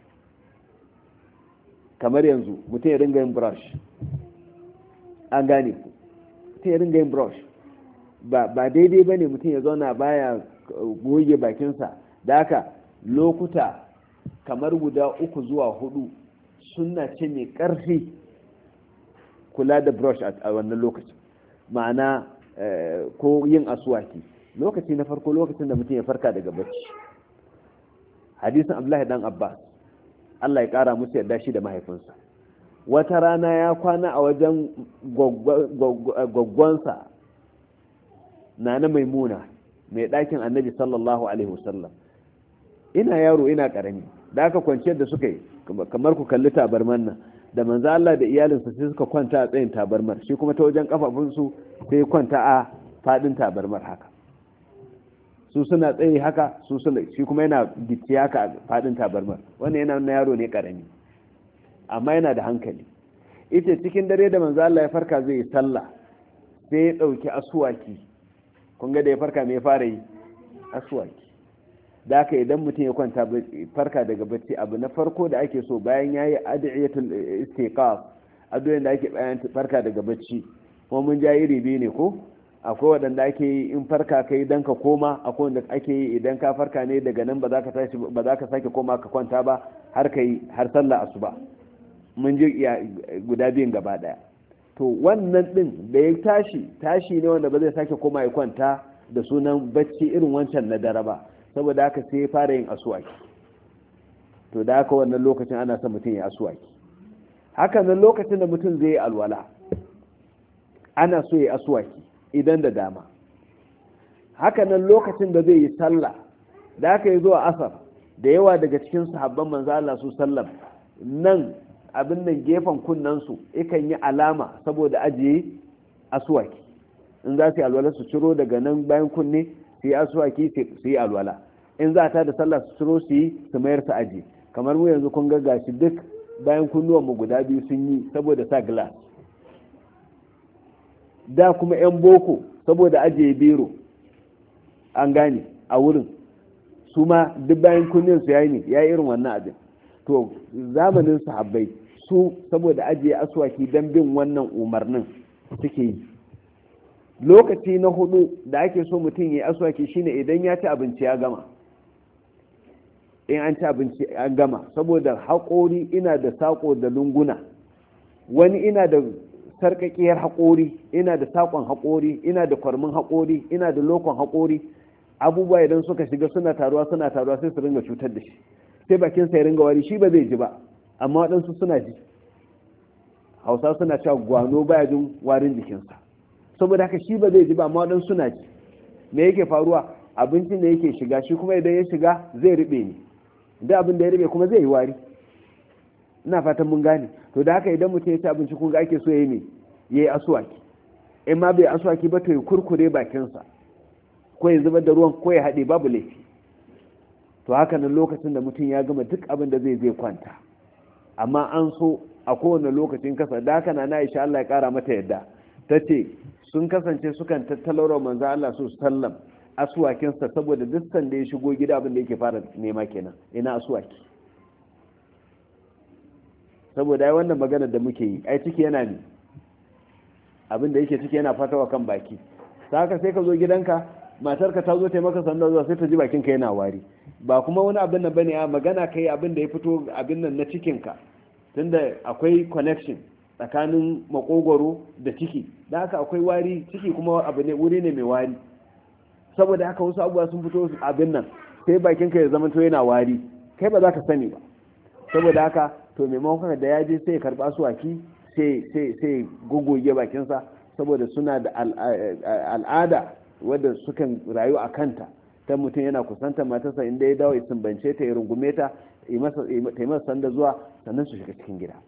[SPEAKER 1] Kamar yanzu mutum ya ringa yin brush, an gane ku, mutum ya ringa yin brush ba daidai ba ne mutum ya zauna baya goge bakinsa. Da haka lokuta kamar guda 3 zuwa 4 suna ce mai ƙarfi kula da brush a wannan lokacin, ma'ana ko yin aswaki. Lokaci na farko lokacin da mutum ya farka daga bacci. Hadisin Abdullahi dan Abbas, Allah ya kara musu yadda shi da mahaifinsa, wata rana ya kwana a wajen gwaggwansa Nana Maimuna mai ɗakin Annabi sallallahu alaihi wasallam. Ina yaro ina karami, da aka kwanciyar da suka yi kamar ku kalli tabarman nan, da manzo Allah da iyalinsa sai suka kwanta a tsayin tabarmar, shi kuma ta wajen kafafunsu sai kwanta a fadin tabarmar haka. Su suna tsaye haka, shi kuma yana gicci haka a fadin tabarmar. Wannan yana na yaro ne karami amma yana da hankali. Ita cikin dare da manzo Allah ya farka zai yi sallah, sai ya dauki aswaki. Kun ga da ya farka me ya fara yi? Aswaki. Da haka idan mutum ya kwanta farka daga bacci, abu na farko da ake so bayan yayi adiyatul istiqaf, addu'o'in da ake bayan farka daga bacci, kuma mun ja iri biyu ne ko? Akwai waɗanda ake yi in farka kai dan ka koma, akwai wanda ake yi idan ka farka ne daga nan ba za ka tashi, ba za ka sake koma ka kwanta ba har kai har sallah asuba. Mun ji guda biyun gaba daya. To wannan din da ya tashi ne wanda ba zai sake koma ya kwanta da sunan bacci irin wancan na dare ba, saboda haka sai ya fara yin aswaki. To da haka wannan lokacin ana son mutum ya aswaki. Haka nan lokacin da mutum zai yi alwala ana so ya aswaki idan da dama. Haka nan lokacin da zai yi sallah, da aka yi zuwa asar, da yawa daga cikin sahabban manzo Allah su sallam nan abin nan gefen kunnansu ikan yi alama saboda ajiye aswaki. In za su yi alwala su ciro daga nan bayan kunne su yi aswaki su yi alwala. In za ta da sallah su ciro su yi su mayar su aji. Kamar mu yanzu kun ga gashi duk bayan kunnuwanmu guda biyu sun yi saboda sa glass. Da kuma 'yan boko saboda ajiye biro, an gane, a wurin su ma duk bayan kunnen su yayi irin wannan abin. To zamanin sahabbai su saboda ajiye aswaki don bin wannan umarnin suke yi. Lokaci na 4 da ake so mutum ya yi aswaki shine idan ya ci abinci ya gama. In an ci abinci an gama, saboda haƙori ina da saƙo da lunguna, wani ina da sarƙaƙiyar haƙori, ina da saƙon haƙori, ina da kwarmin haƙori, ina da lokon haƙori. Abubuwa idan suka shiga suna taruwa sai su ringa cutar da shi, sai bakinsa ya ringa wari. Shi ba zai ji ba amma waɗansu suna ji. Hausa suna cewa gwano baya jin warin jikinsa, saboda haka shi ba zai ji ba amma waɗansu suna ji. Me yake faruwa? Abincin da yake shiga shi kuma idan ya shiga zai riɓe ne, da abin da ya riɓe kuma zai yi wari. Ina fatan mun gane. To da haka idan mutum ya ci abinci kun ga ake so ya yi aswaki. In ma bai aswaki ba to ya kurkure bakinsa, ko ya zubar da ruwan ko ya haɗe, babu laifi. To haka nan lokacin da mutum ya gama duk abin da zai kwanta. Amma an so a kowane lokacin kasa. Da haka na Aisha Allah ya kara mata yadda ta ce sun kasance sukan tattalaura manzo Allah su sallam aswakinsa, saboda duk sanda ya shigo gida abin da yake fara nema kenan, ina aswaki. Saboda ai wannan magana da muke yi ai ciki yana ne, abin da yake ciki yana fatawa kan baki. Saka sai ka zo gidanka matarka ta zo ta maka sanda zuwa sai ta ji bakinka yana wari, ba kuma wani abin nan bane, a magana kai abin da ya fito abin nan na cikinka, tunda akwai connection tsakanin makogwaro da ciki, da haka akwai wari. Ciki kuma abu ne, wuri ne mai wari. Saboda haka wasu abubuwa sun fito abin nan sai bakinka ya zama to yana wari, kai ba za ka sani ba. Saboda haka to maimakon da ya je sai ya karba suwaki sai gogoge bakinsa, saboda suna da al'ada wadda sukan rayu a kanta, ta mutum yana kusanta matarsa inda ya dawo ya sumbance ta, ya rungume ta, yi masa sanda zuwa, sannan su shiga cikin gida.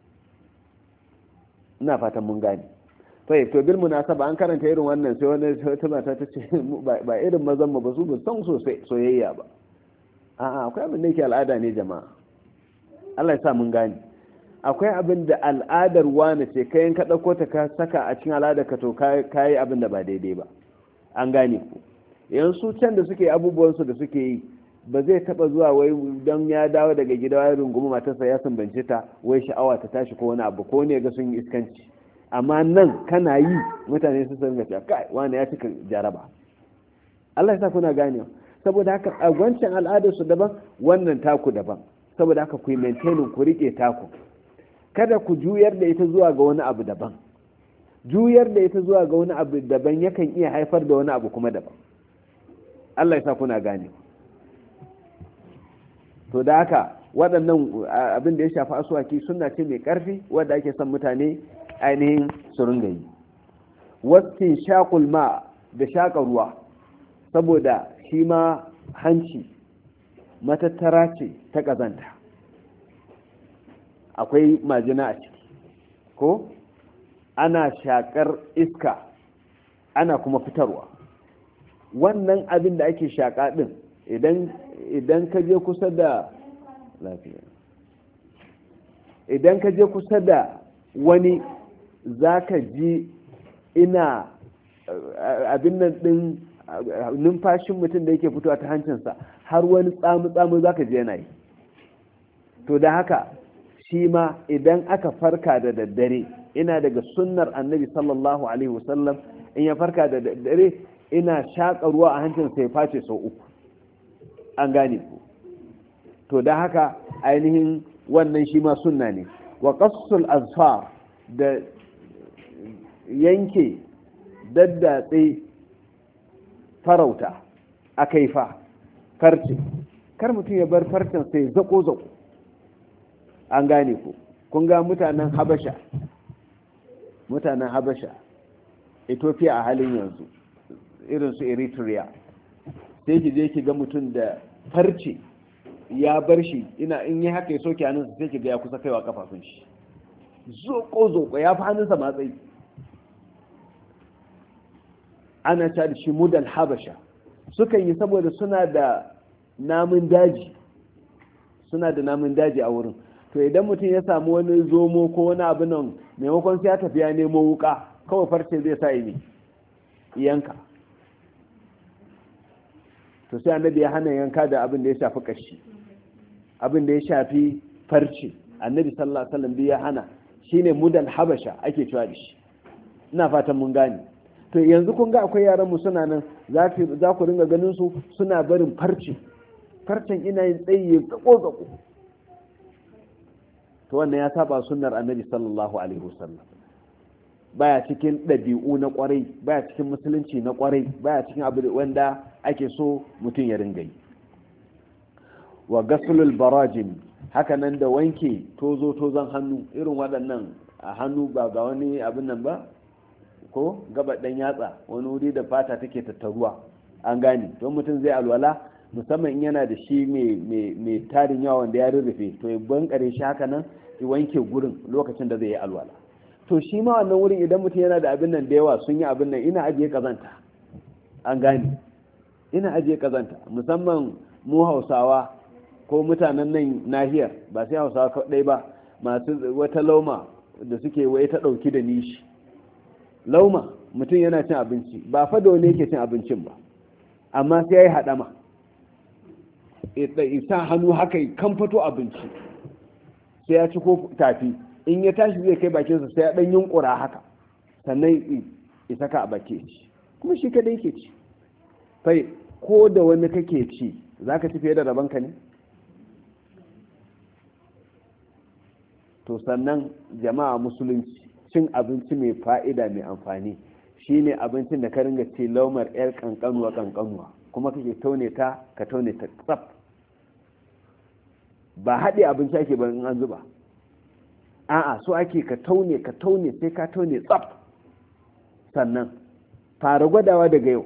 [SPEAKER 1] Ina fatan mun gane. To bil munasaba an karanta irin wannan, sai wani wata mata ta ce ba irin mazan mu ba, su ba san sosai soyayya ba, a'a akwai abin da yake al'ada ne jama'a, Allah ya sa mun gane. Akwai abin da al'adar wani ce kayan ka ɗauko ta ka saka a cikin al'adar ka to ka yi abin da ba daidai ba, an gane ku. yanzu can da suke abubuwansu da suke yi ba zai taba zuwa wai don ya dawo daga gida ya rungumi matarsa ya sumbance ta wai sha'awa ta tashi ko wani abu ko ne ga sun yi iskanci. Amma nan kana yi mutane su san gaskiya kai wani ya cika jaraba. Allah ya sa kuna ganewa. Saboda haka a wancan al'adar su daban, wannan taku daban. Saboda haka ku yi maintaining, ku rike taku, kada ku juyar da ita zuwa ga wani abu daban. Juyar da ita zuwa ga wani abu daban yakan iya haifar da wani abu kuma daban. Allah ya sa kuna ganewa. To da haka waɗannan abin da ya shafi asuwaki suna ce mai ƙarfi wadda ake son mutane ainihin su ringa yi. Waskin shaƙul ma da shaƙa ruwa, saboda shi ma hanci matattara ce ta ƙazanta, akwai majina a ciki ko ana shaƙar iska ana kuma fitarwa. Wannan abin da ake shaƙa ɗin idan ka je kusa da lafiya, idan ka je kusa da wani za ka ji ina abin nan ɗin numfashin mutum da yake fitowa ta hancinsa har wani tsamu-tsamu za ka je yana yi. To da haka shi ma idan aka farka da daddare, ina daga sunnar annabi sallallahu alaihi wasallam, in ya farka da daddare ina shaƙa ruwa a hancinsa ya face sau 3. An gane ku. To da haka ainihin wannan shi ma sunna ne. Wa qassul azfar, da yanke daddatse farauta a kaifa farce, kar mutum ya bar farcen sai zako-zako. An gane ku. Kun ga mutanen habasha Ethiopia a halin yanzu, irin su Eritrea, sai ki je ki ga mutum da farce ya bar shi in yi haka ya soke hannunsa sai ki ga ya kusa kaiwa kafafun shi, zoko ya fi hannunsa matsayi. Ana ta da shi mudal habasha. Sukan yi saboda suna da namun daji a wurin. To idan mutum ya samu wani zomo ko wani abu nan, maimakon sai ya tafi ya nemo wuka, kawai farce zai sa ne yanka. To sai annabi ya hana yanka da abin da ya shafi kashi, abin da ya shafi farce. Annabi sallallahu alaihi wasallam ya hana. Shine mudal habasha ake cewa da shi. Ina fatan mun gane. To yanzu kun ga akwai yaran mu suna nan, za ku ringa ganin su suna barin farcen ina yin tsaye tsako. To wannan ya saba sunnar annabi sallallahu alaihi wasallam. Baya cikin ɗabi'u na ƙwarai, baya cikin musulunci na ƙwarai, baya cikin abu wanda ake so mutum ya ringa yi. Wa gasulul barajin, haka nan da wanke tozon hannu, irin waɗannan a hannu ba ga wani abin nan ba ko gaba ɗan yatsa, wani wuri da fata take tattaruwa. An gane. Don mutum zai alwala, musamman in yana da shi mai tarin yawa wanda ya rurrufe, to ya bankare shi haka nan ya wanke gurin lokacin da zai yi alwala. To shi ma wannan wurin idan mutum yana da abin nan da yawa sun yi abin nan, ina ajiye kazanta. An gane. Ina ajiye kazanta, musamman mu Hausawa ko mutanen nan nahiyar, ba sai Hausawa kaɗai ba, masu wata lauma da suke wai ta ɗauki da nishi. Lauma, mutum yana cin abinci, ba fa da wani yake cin abincin ba, amma sai ya yi haɗama, isa hannu haka kan fito abinci, sai ya ci ko tafi, in ya tashi zai kai bakinsa sai ya ɗan yunkura haka, sannan ya saka a baki ci, kuma shi kadai ke ci. Fai ko da wani kake ci, za ka ci fiye da rabanka ne? To sannan jama'a musulunci, cin abinci mai fa'ida mai amfani shine abincin da ka ringa ce laumar 'yar kankanuwa kuma kake taune ta tsaf. Ba haɗe abinci ake ba in an zuba, a'a so ake ka taune sai ka taune tsaf. Sannan fara gwadawa daga yau,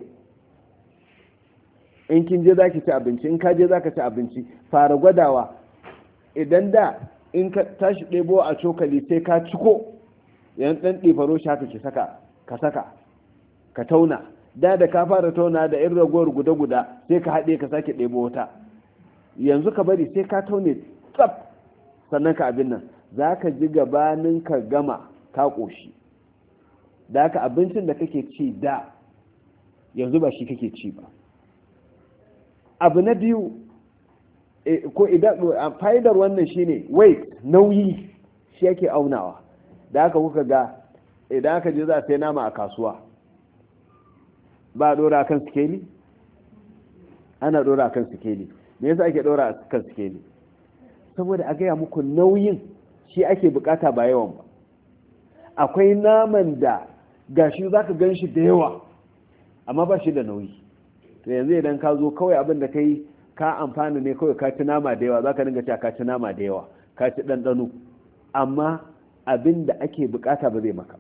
[SPEAKER 1] in kin je za ki ci abinci, in ka je za ka ci abinci, fara gwadawa. Idan da in ka tashi ɗebo a cokali sai ka ciko, yan ɗan ɗifaro shi haka ka saka ka tauna, da ka fara tauna da in ragowar guda sai ka haɗe ka sake ɗebo wata. yanzu ka bari sai ka taune tsaf sannan ka abin nan za ka ji gabanin ka gama ka ƙoshi. da haka abincin da kake ci da yanzu ba shi kake ci ba. abu na biyu ko idan fa'idar wannan shine weight nauyi shi yake aunawa. da haka kuka ga idan aka je za a sai nama a kasuwa ba a dora kan sikeli, ana dora kan sikeli. me yasa ake dora kan sikeli? saboda a gaya muku nauyin shi ake bukata ba yawan ba. akwai naman da gashi za ka gan shi da yawa amma ba shi da nauyi. to yanzu idan ka zo kawai abin da kai ka amfani ne kawai ka ci nama da yawa, za ka dinga cewa ka ci nama da yawa, ka ci ɗanɗano, amma abin da ake bukata ba zai maka.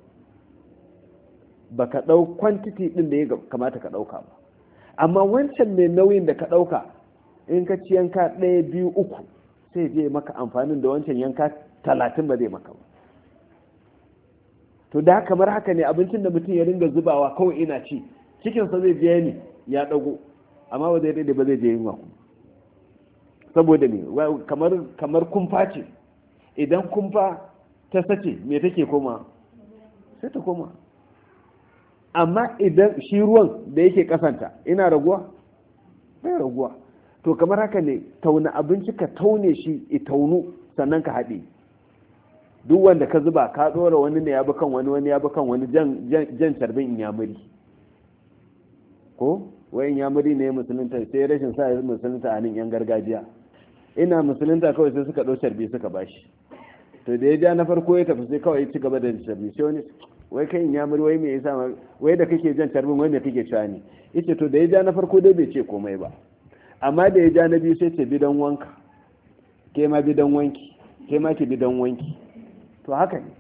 [SPEAKER 1] ba ka ɗau kwantiti ɗin da ya kamata ka ɗauka ba. amma wancan mai nauyin da ka ɗauka in ka ci yanka 1 2 3 sai je maka amfanin da wancan yanka 30 ba zai maka ba. to da kamar haka ne abincin da mutum ya ringa zubawa kawai ina ci cikinsa zai je ni ya ɗago amma ba zai daidai ba zai je yunwa kuma. saboda ne kamar kumfa ce. idan kumfa ta sace me take koma? sai ta koma. amma idan shi ruwan da yake kasanta ina raguwa? bai raguwa. to kamar haka ne tauna abinci ka taune shi i taunu sannan ka haɗe. duk wanda ka zuba ka ɗora wani ne ya bi kan wani ya bi kan wani jan carbin inyamuri ko wai inyamuri ne musulunta sai rashin sa ya musulunta a nan yan gargajiya. ina musulunta kawai sai suka ɗau carbi suka bashi. to da ya ja na farko ya tafi sai kawai ya ci gaba da carbi sai wani wai kai inyamuri wai me yasa wai da kake jan carbin wai me kake cewa ne? yace to da ya ja na farko dai bai ce komai ba, amma da ya ja na biyu sai ce bidan wanka ke ma bidan wanki ke ma ki bidan wanki. to haka ne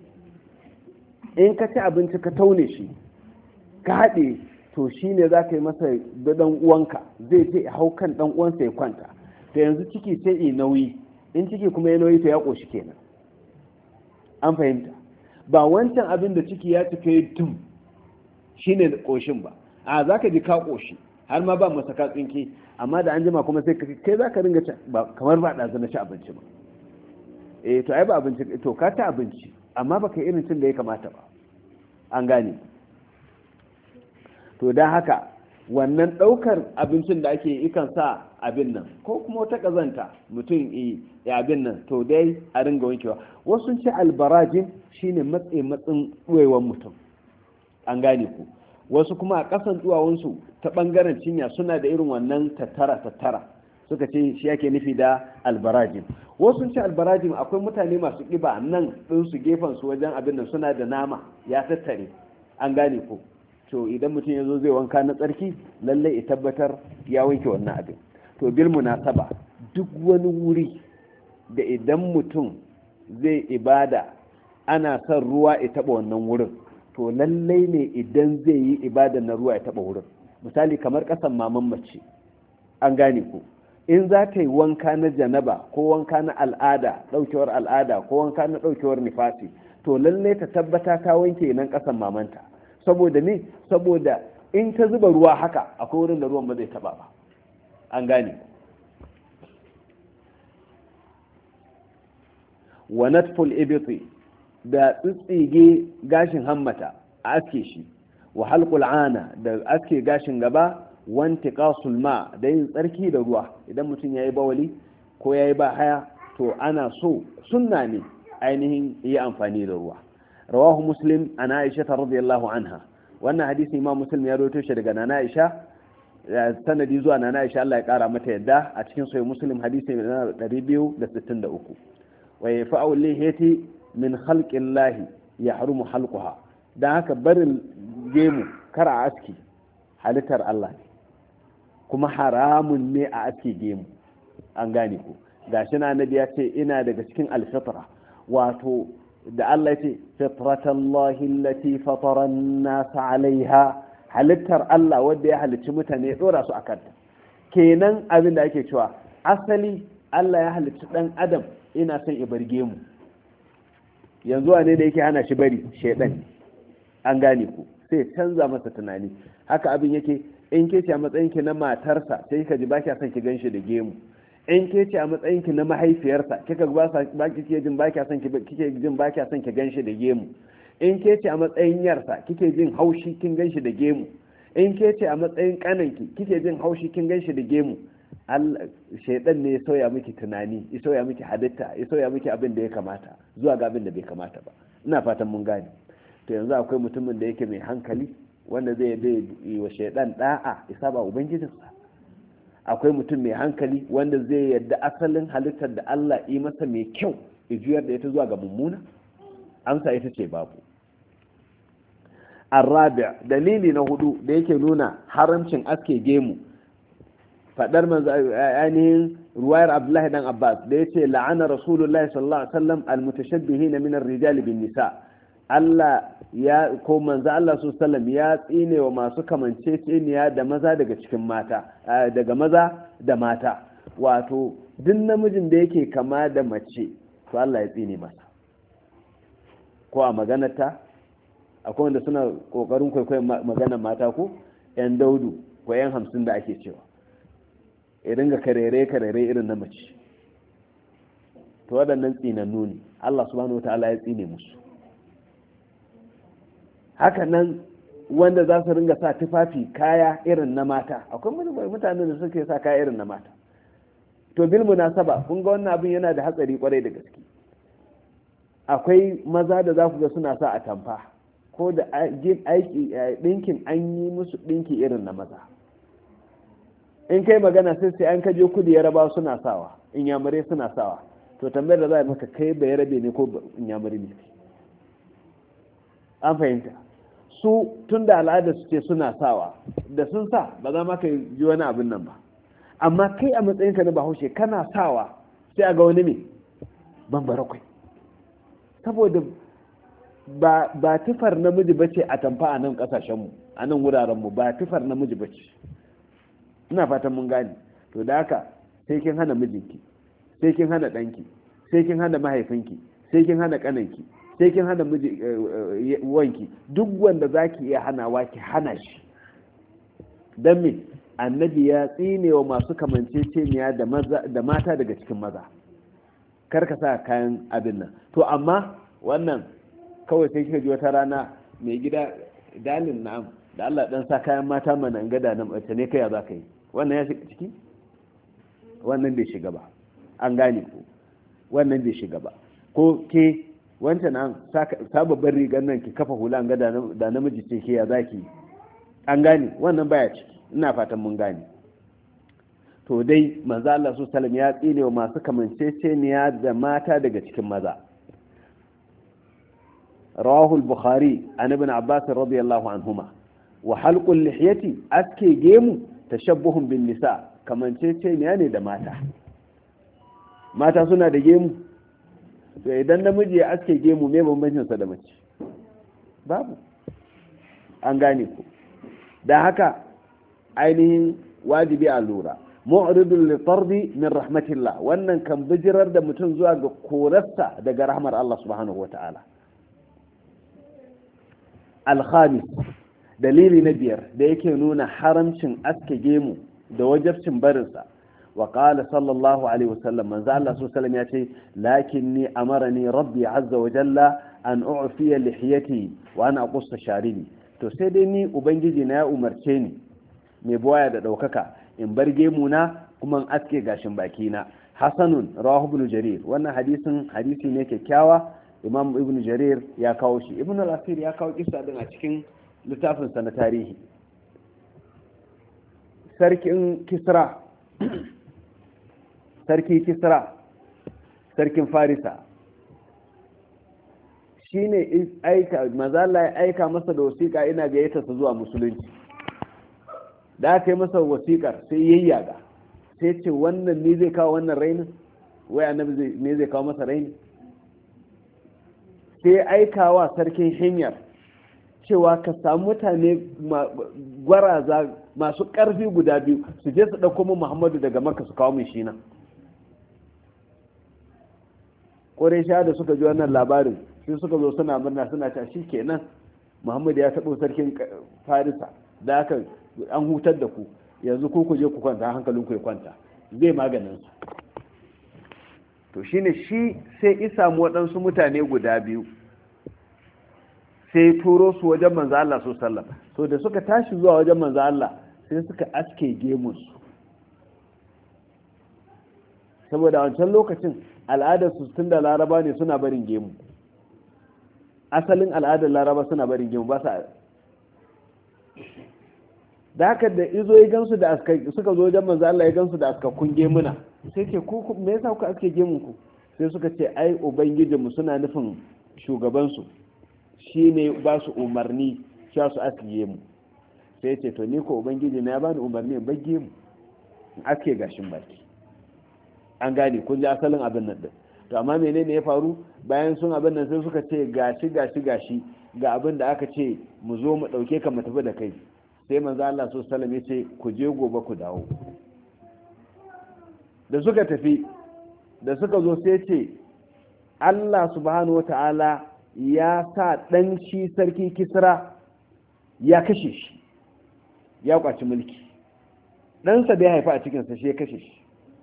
[SPEAKER 1] in ka ci abinci ka taune shi ka haɗe to shi ne za ka yi masa bidan uwanka zai ce hau kan ɗan uwansa ya kwanta. to yanzu ciki sai yi nauyi, in ciki kuma ya nauyi to ya ƙoshi kenan. an fahimta? ba wancan abin da ciki ya cika yi tum shi ne ƙoshin ba, a za ka ji ka ƙoshi har ma ba masa ka tsinke, amma da an jima kuma sai kai za ka ringa kamar ba ɗazu na ci abinci ba. to ai ba abinci, to ka ci abinci amma baka irin cin da ya kamata ba. an gane? to don haka wannan ɗaukar abincin da ake ikan sa abin nan ko kuma wata ƙazanta mutum ya abin nan to dai a ringa wankewa. wasu sun ce albarajin shine matsin ɗuwewan mutum. an gane ku? wasu kuma a ƙasan duwawunsu ta ɓangaren cinya suna da irin wannan tattara suka ce shi ake nufi da albarajin. wasu sun ce albarajin akwai mutane masu ƙiba nan ɗinsu gefensu wajen abin da suna da nama ya tattare. an gane ku? to idan mutum ya zo zai wanka na tsarki lallai ya tabbatar ya wanke wannan abin. to bil munasaba duk wani wuri da idan mutum zai ibada ana son ruwa ya taɓa wannan wurin, to lallai ne idan zai yi ibada na ruwa ya taɓa wurin. misali kamar ƙasan maman mace. an gane ku? in za ta yi wanka na janaba ko wanka na al'ada, ɗaukewar al'ada ko wanka na ɗaukewar nifasi, to lallai ta tabbata ta wanke nan ƙasan mamanta. saboda ne? saboda in ta zuba ruwa haka akwai wurin da ruwan ba zai taɓa ba. an gane? wa natful ibti, da tsitsige gashin hammata a aske shi, wa halqul ana, da aske gashin gaba, wantiqasul ma, da yin tsarki da ruwa. idan mutum yayi bawali ko yayi ba haya to ana so sunna ne ainihin yi amfani da ruwa. rawahu muslim an aisha radhiyallahu anha. wannan hadisi imam muslim ya rawaito shi daga nana aisha, sanadi zuwa nana aisha Allah ya kara mata yadda, a cikin sahih muslim hadisi 263. wa yafa'u lihiyati min khalqillahi yahrumu halquha. dan haka barin gemu kar a aski halittar Allah ne, kuma haramun ne a aski gemu. an gane ku? gashi na annabi ya ce ina daga cikin alfitra, wato da Allah ya ce fitratallahi allati fatara an-nas 'alayha, halittar Allah wanda ya halicci mutane ya dora su akan ta. kenan abin da ake cewa asali Allah ya halicci dan adam ina son ya barge mu. yanzu wane da yake hana shi bari? shedan. an gane ku? sai canza masa tunani. haka abin yake in ke ce a matsayinki na matarsa sai ka ji ba kya son ki ganshi da gemu, in ke ce a matsayinki na mahaifiyarsa kika ba kike jin ba kya son ki ganshi da gemu, in ke ce a matsayin yarsa kike jin haushi kin ganshi da gemu, in ke ce a matsayin kananki kike jin haushi kin ganshi da gemu, shaidan ne ya sauya miki tunani, ya sauya miki halitta, ya sauya miki abin da ya kamata zuwa ga abin da bai kamata ba. Ina fatan mun gane. To yanzu akwai mutumin da yake mai hankali wanda zai yi wa shaidan da'a ya saba ubangijinsa? Akwai mutum mai hankali wanda zai yadda asalin halittar da Allah yi masa mai kyau ya juyar da ita zuwa ga mummuna? Amsa ita ce babu. Arabi' dalili na hudu da yake nuna haramcin aske gemu, fadar manzo ainihin ruwayar Abdullahi dan Abbas da yace la'ana Rasulullahi sallallahu alaihi wasallam almutashabbihin min ar-rijal bin nisa. Allah ya ko manzo Allah sallallahu ya tsine wa masu kamanceceniya da maza daga cikin mata, daga maza da mata, wato duk namijin da yake kama da mace to Allah ya tsine masa. Ko a maganarta akwai wanda suna kokarin kwaikwayon maganar mata ko yan daudu ko yan 50 da ake cewa idan ga karere irin na mace, to waɗannan tsinannu ne, Allah subhanahu wataala ya tsine musu. haka nan wanda za su ringa sa tufafi kaya irin na mata, akwai mutanen da suke sa kaya irin na mata. To bil munasaba kun ga wannan abin yana da hatsari kwarai da gaske. Akwai maza da za ku ga suna sa atamfa ko da aiki ɗinkin an yi musu ɗinki irin na maza, in kai magana sai an kaje kudu yaraba suna sawa, in yamare suna sawa, to tambayar da za a maka kai bai rabe ne ko in yamare ne? An fahimta? Su tun da al'adar su ce suna sawa, da sun sa ba za ma ka ji wani abin nan ba, amma kai a matsayinka na bahaushe kana sawa sai a ga wani me bambara kwai, saboda ba tufar namiji bace a tamfa a nan kasashenmu, a nan wurarenmu ba tufar namiji bace. Ina fatan mun gane. To da haka sai kin hana mijinki, sai kin hana ɗanki, sai kin hana mahaifinki, sai kin hana ƙananki, sai kin hana miji wanki, duk wanda zaki iya hanawa ki hana shi. Dan me? Annabi ya tsine wa masu kamanceceniya da mata daga cikin maza. Kar ka sa kayan abin nan. To amma wannan kawai sai kika ji wata rana mai gida dalin na'am da Allah dan sa kayan mata mana in gada na mace ne kai za ka yi, wannan ya shiga ciki? Wannan bai shiga ba. An gane ko? Wannan bai shiga ba. Ko ke wancan an sa babban rigar nan ki kafa hula an gada da namiji ce ke ya zaki? An gane? Wannan baya ciki. Ina fatan mun gane. To dai manzo Allah sallallahu alaihi wasallam ya tsine wa masu kamanceceniya da mata daga cikin maza. رواه البخاري عن ابن عباس رضي الله عنهما وحلق اللحية أسكي جيمو تشبه بالنساء كمان تشين يعني ده ماتا سنة ده جيمو فإذا نمجي أسكي جيمو ميبا مجنسة ده مجي بابو أنغانيكو ده هكا ainihin wajibi a lura mu'ridul litardi min rahmatillah, wannan kan bijirar da mutum zuwa ga korarsa daga rahmar Allah subhanahu wataala. Al-khamis, dalili na biyar da yake nuna haramcin aske gemu da wajabcin barinsa, wa qala sallallahu alaihi wasallam, manzo Allah sallallahu alaihi wasallam ya ce lakinni amarani rabbi azza wa jalla an u'fiya lihiyati wa an aqussa sharibi. To sai dai ni ubangiji na ya umarce ni mai buwaya da ɗaukaka in bar gemuna kuma in aske gashin bakina. Hasanun rawahu ibn jarir, wannan hadisi ne kyakkyawa, imam ibn jarir ya kawo shi. Ibn al-asir ya kawo kisa din a cikin littafinsa na tarihi. Sarki kisra sarkin farisa shine mazala ya aika masa da wasiƙa ina gayyata su zuwa musulunci. Da aka yi masa wasiƙar sai yayyaga, sai ce wannan ne zai kawo wannan rainin, wai annabi ne zai kawo masa raini. sai aikawa sarkin hanyar cewa ka samu mutane gwaraza masu ƙarfi guda biyu su je su ɗauko min Muhammadu daga Makka su kawo min shi nan. Qurayshawa da suka ji wannan labarin sai suka zo suna murna suna cewa kenan Muhammadu ya taɓo sarkin Farisa, da aka an hutar da ku, yanzu ku je ku kwanta, hankalinku ya kwanta, zai maganin sa. to shine shi sai isa mu waɗansu mutane guda biyu, sai turo su wajen manzo Allah sallallahu alaihi wasallam. so da suka tashi zuwa wajen manzo Allah sai suka aske gemunsu, saboda wancan lokacin al'adar su tun da laraba ne suna barin gemu, asalin al'adar laraba suna barin gemu ba sa. da haka da izo ya gansu da suka zo wajen manzo Allah ya gansu da askakkun gemuna, sai ce ku me yasa ku aske gemun ku? sai suka ce ai ubangijinmu, suna nufin shugabansu shine ba su umarni cewa su aske gemu. sai ce to ni ko ubangiji na ya bani umarni in bagge mu in aske gashin baki. an gane kun ji asalin abin nan din. to amma menene ya faru bayan sun abin nan sai suka ce gashi ga abin da aka ce mu zo mu dauke ka mu tafi da kai. sai manzo Allah sallallahu alaihi wasallam ya ce ku je gobe ku dawo. da suka tafi, da suka zo sai ce Allah subhanahu wataala ya sa dan shi sarki Kisra ya kashe shi, ya kwaci mulki. ɗansa da ya haifa a cikinsa shi ya kashe shi,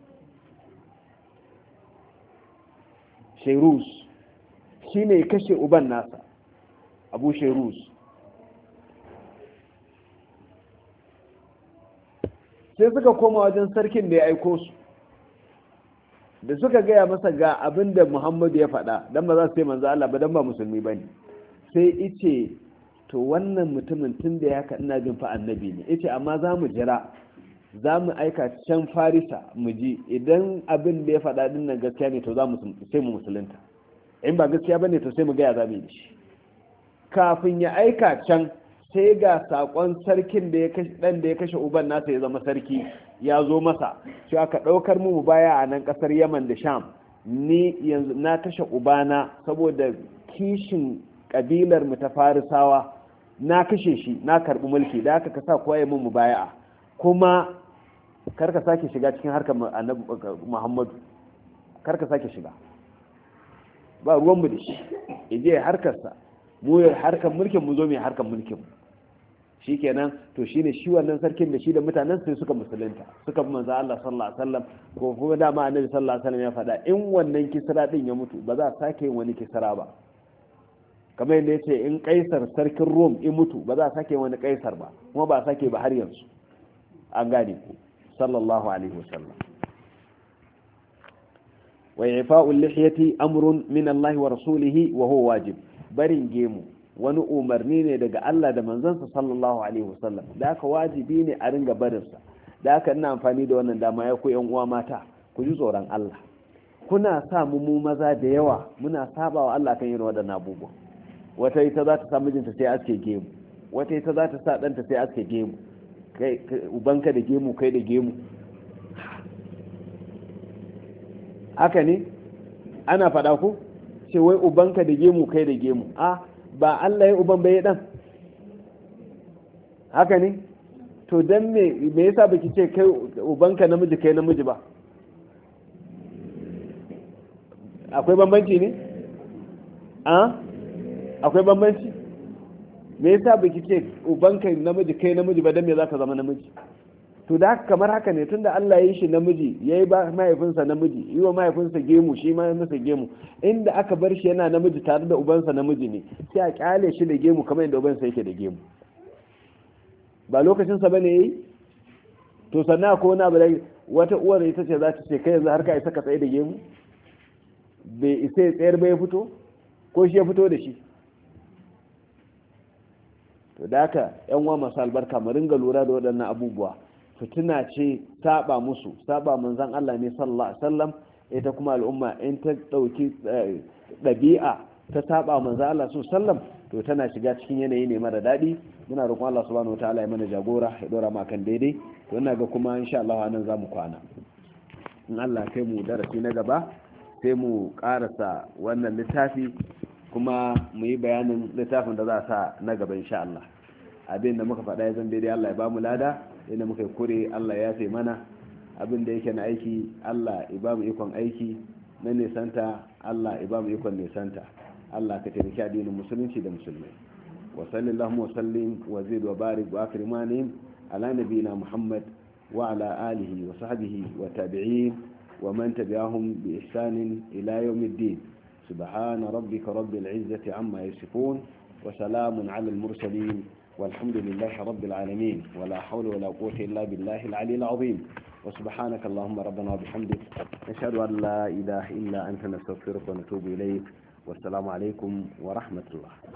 [SPEAKER 1] Shairus shi ne kashe uban nasa, Abu Shairus. sai suka koma wajen sarkin da ya aiko su, da suka gaya masa ga abin da Muhammadu ya faɗa, don ba za su yi manzo Allah ba, don ba musulmi ba ne. sai ice to wannan mutumin tun da ya ina jin fa annabi ne, ice amma za mu jira, za mu aika can Farisa mu ji, idan abin da ya faɗa din nan gaskiya ne to za mu sai mu musulunta, in ba gaskiya bane to sai mu gaya za mu yi shi. kafin ya aika can sai ga sakon sarkin da ya kashe dan da ya kashe uban nasa ya zama sarki ya zo masa, shi aka daukar mu baya a nan kasar Yaman da Sham, ni yanzu na kashe ubana saboda kishin kabilar mu ta Farisawa, na kashe shi na karbi mulki, da aka kasa koyi mun mubaya'a, kuma karka sake shiga cikin harkar annabi Muhammadu, karka sake shiga, ba ruwan mu da shi, yaje harkarsa, mu harkar mulkin mu zo mai harkar mulkin mu. shikenan to shine shi wannan sarkin da shi da mutanen sai suka musulunta, suka bi manzo Allah sallallahu alaihi wasallam. ko kuma dama annabi sallallahu alaihi wasallam ya faɗa in wannan kisra din ya mutu ba za a sake yin wani kisra ba, kamar yadda yace in kaisar sarkin Rom in mutu ba za a sake wani kaisar ba, kuma ba a sake ba har yanzu. an gane ku sallallahu alaihi wasallam. wa ifa'ul lihyati amrun min Allah wa rasulihi wa huwa wajib. barin gemu wani umarni ne daga Allah da manzansa sallallahu alaihi wasallam, da aka wajibi ne a ringa barinsa. da aka ina amfani da wannan dama ya ku yan uwa mata, ku ji tsoron Allah. kuna sa mu maza da yawa muna saba wa Allah kan yin waɗannan abubuwa. wata ita za ta sa mijinta sai aske gemu, wata ita za ta sa ɗanta sai aske gemu, kai ubanka da gemu kai da gemu, haka ne ana faɗa ku ce wai ubanka da gemu kai da gemu. ba Allah ya uban bai dan, haka ne? to dan me yasa baki ce kai ubanka namiji kai namiji ba? akwai bambanci ne? akwai bambanci? me yasa baki ce ubanka namiji kai namiji ba, dan me zaka zama namiji? to da haka kamar haka ne, tunda Allah ya yi shi namiji, ya yi ba mahaifinsa namiji, yi wa mahaifinsa gemu, shi ma masa gemu, inda aka bar shi yana namiji tare da ubansa namiji ne, sai a kyale shi da gemu kamar yadda ubansa yake da gemu. ba lokacinsa ba ne ya yi? to sannan akwai wani abu da wata uwar ita ce za ta ce kai yanzu har ka isa ka tsaye da gemu? bai isa ya tsayar ba ya fito? ko shi ya fito da shi? to da haka yan uwa masu albarka mu ringa lura da waɗannan abubuwa. fitina ce saba musu, saba manzon Allah ne sallallahu alaihi wasallam. ita kuma al'umma in ta dauki dabi'a ta saba manzon Allah sallallahu alaihi wasallam to tana shiga cikin yanayi ne mara dadi. muna roƙon Allah subhanahu wataala ya mana jagora, ya dora mu kan daidai. to ina ga kuma insha Allah nan zamu kwana, in Allah kai mu darasi na gaba sai mu karasa wannan littafi kuma mu yi bayanin littafin da za a sa na gaba insha Allah. abin da muka faɗa ya zan daidai Allah ya ba mu lada, inda muka yi kure Allah ya yafe mana. abin da yake na aiki Allah ya ba mu ikon aiki, na nisanta Allah ya ba mu ikon nisanta. Allah ka taimaki addinin musulunci da musulmai. wa sallallahu wa sallim wa zid wa barik wa akrimani على نبينا محمد وعلى آله وصحبه وتابعين ومن تبعهم بإحسان إلى يوم الدين. سبحان ربك رب العزة عما يصفون وسلام على المرسلين والحمد لله رب العالمين ولا حول ولا قوة إلا بالله العلي العظيم. وسبحانك اللهم ربنا وبحمدك نشهد أن لا إله إلا أنت نستغفرك ونتوب إليك والسلام عليكم ورحمة الله.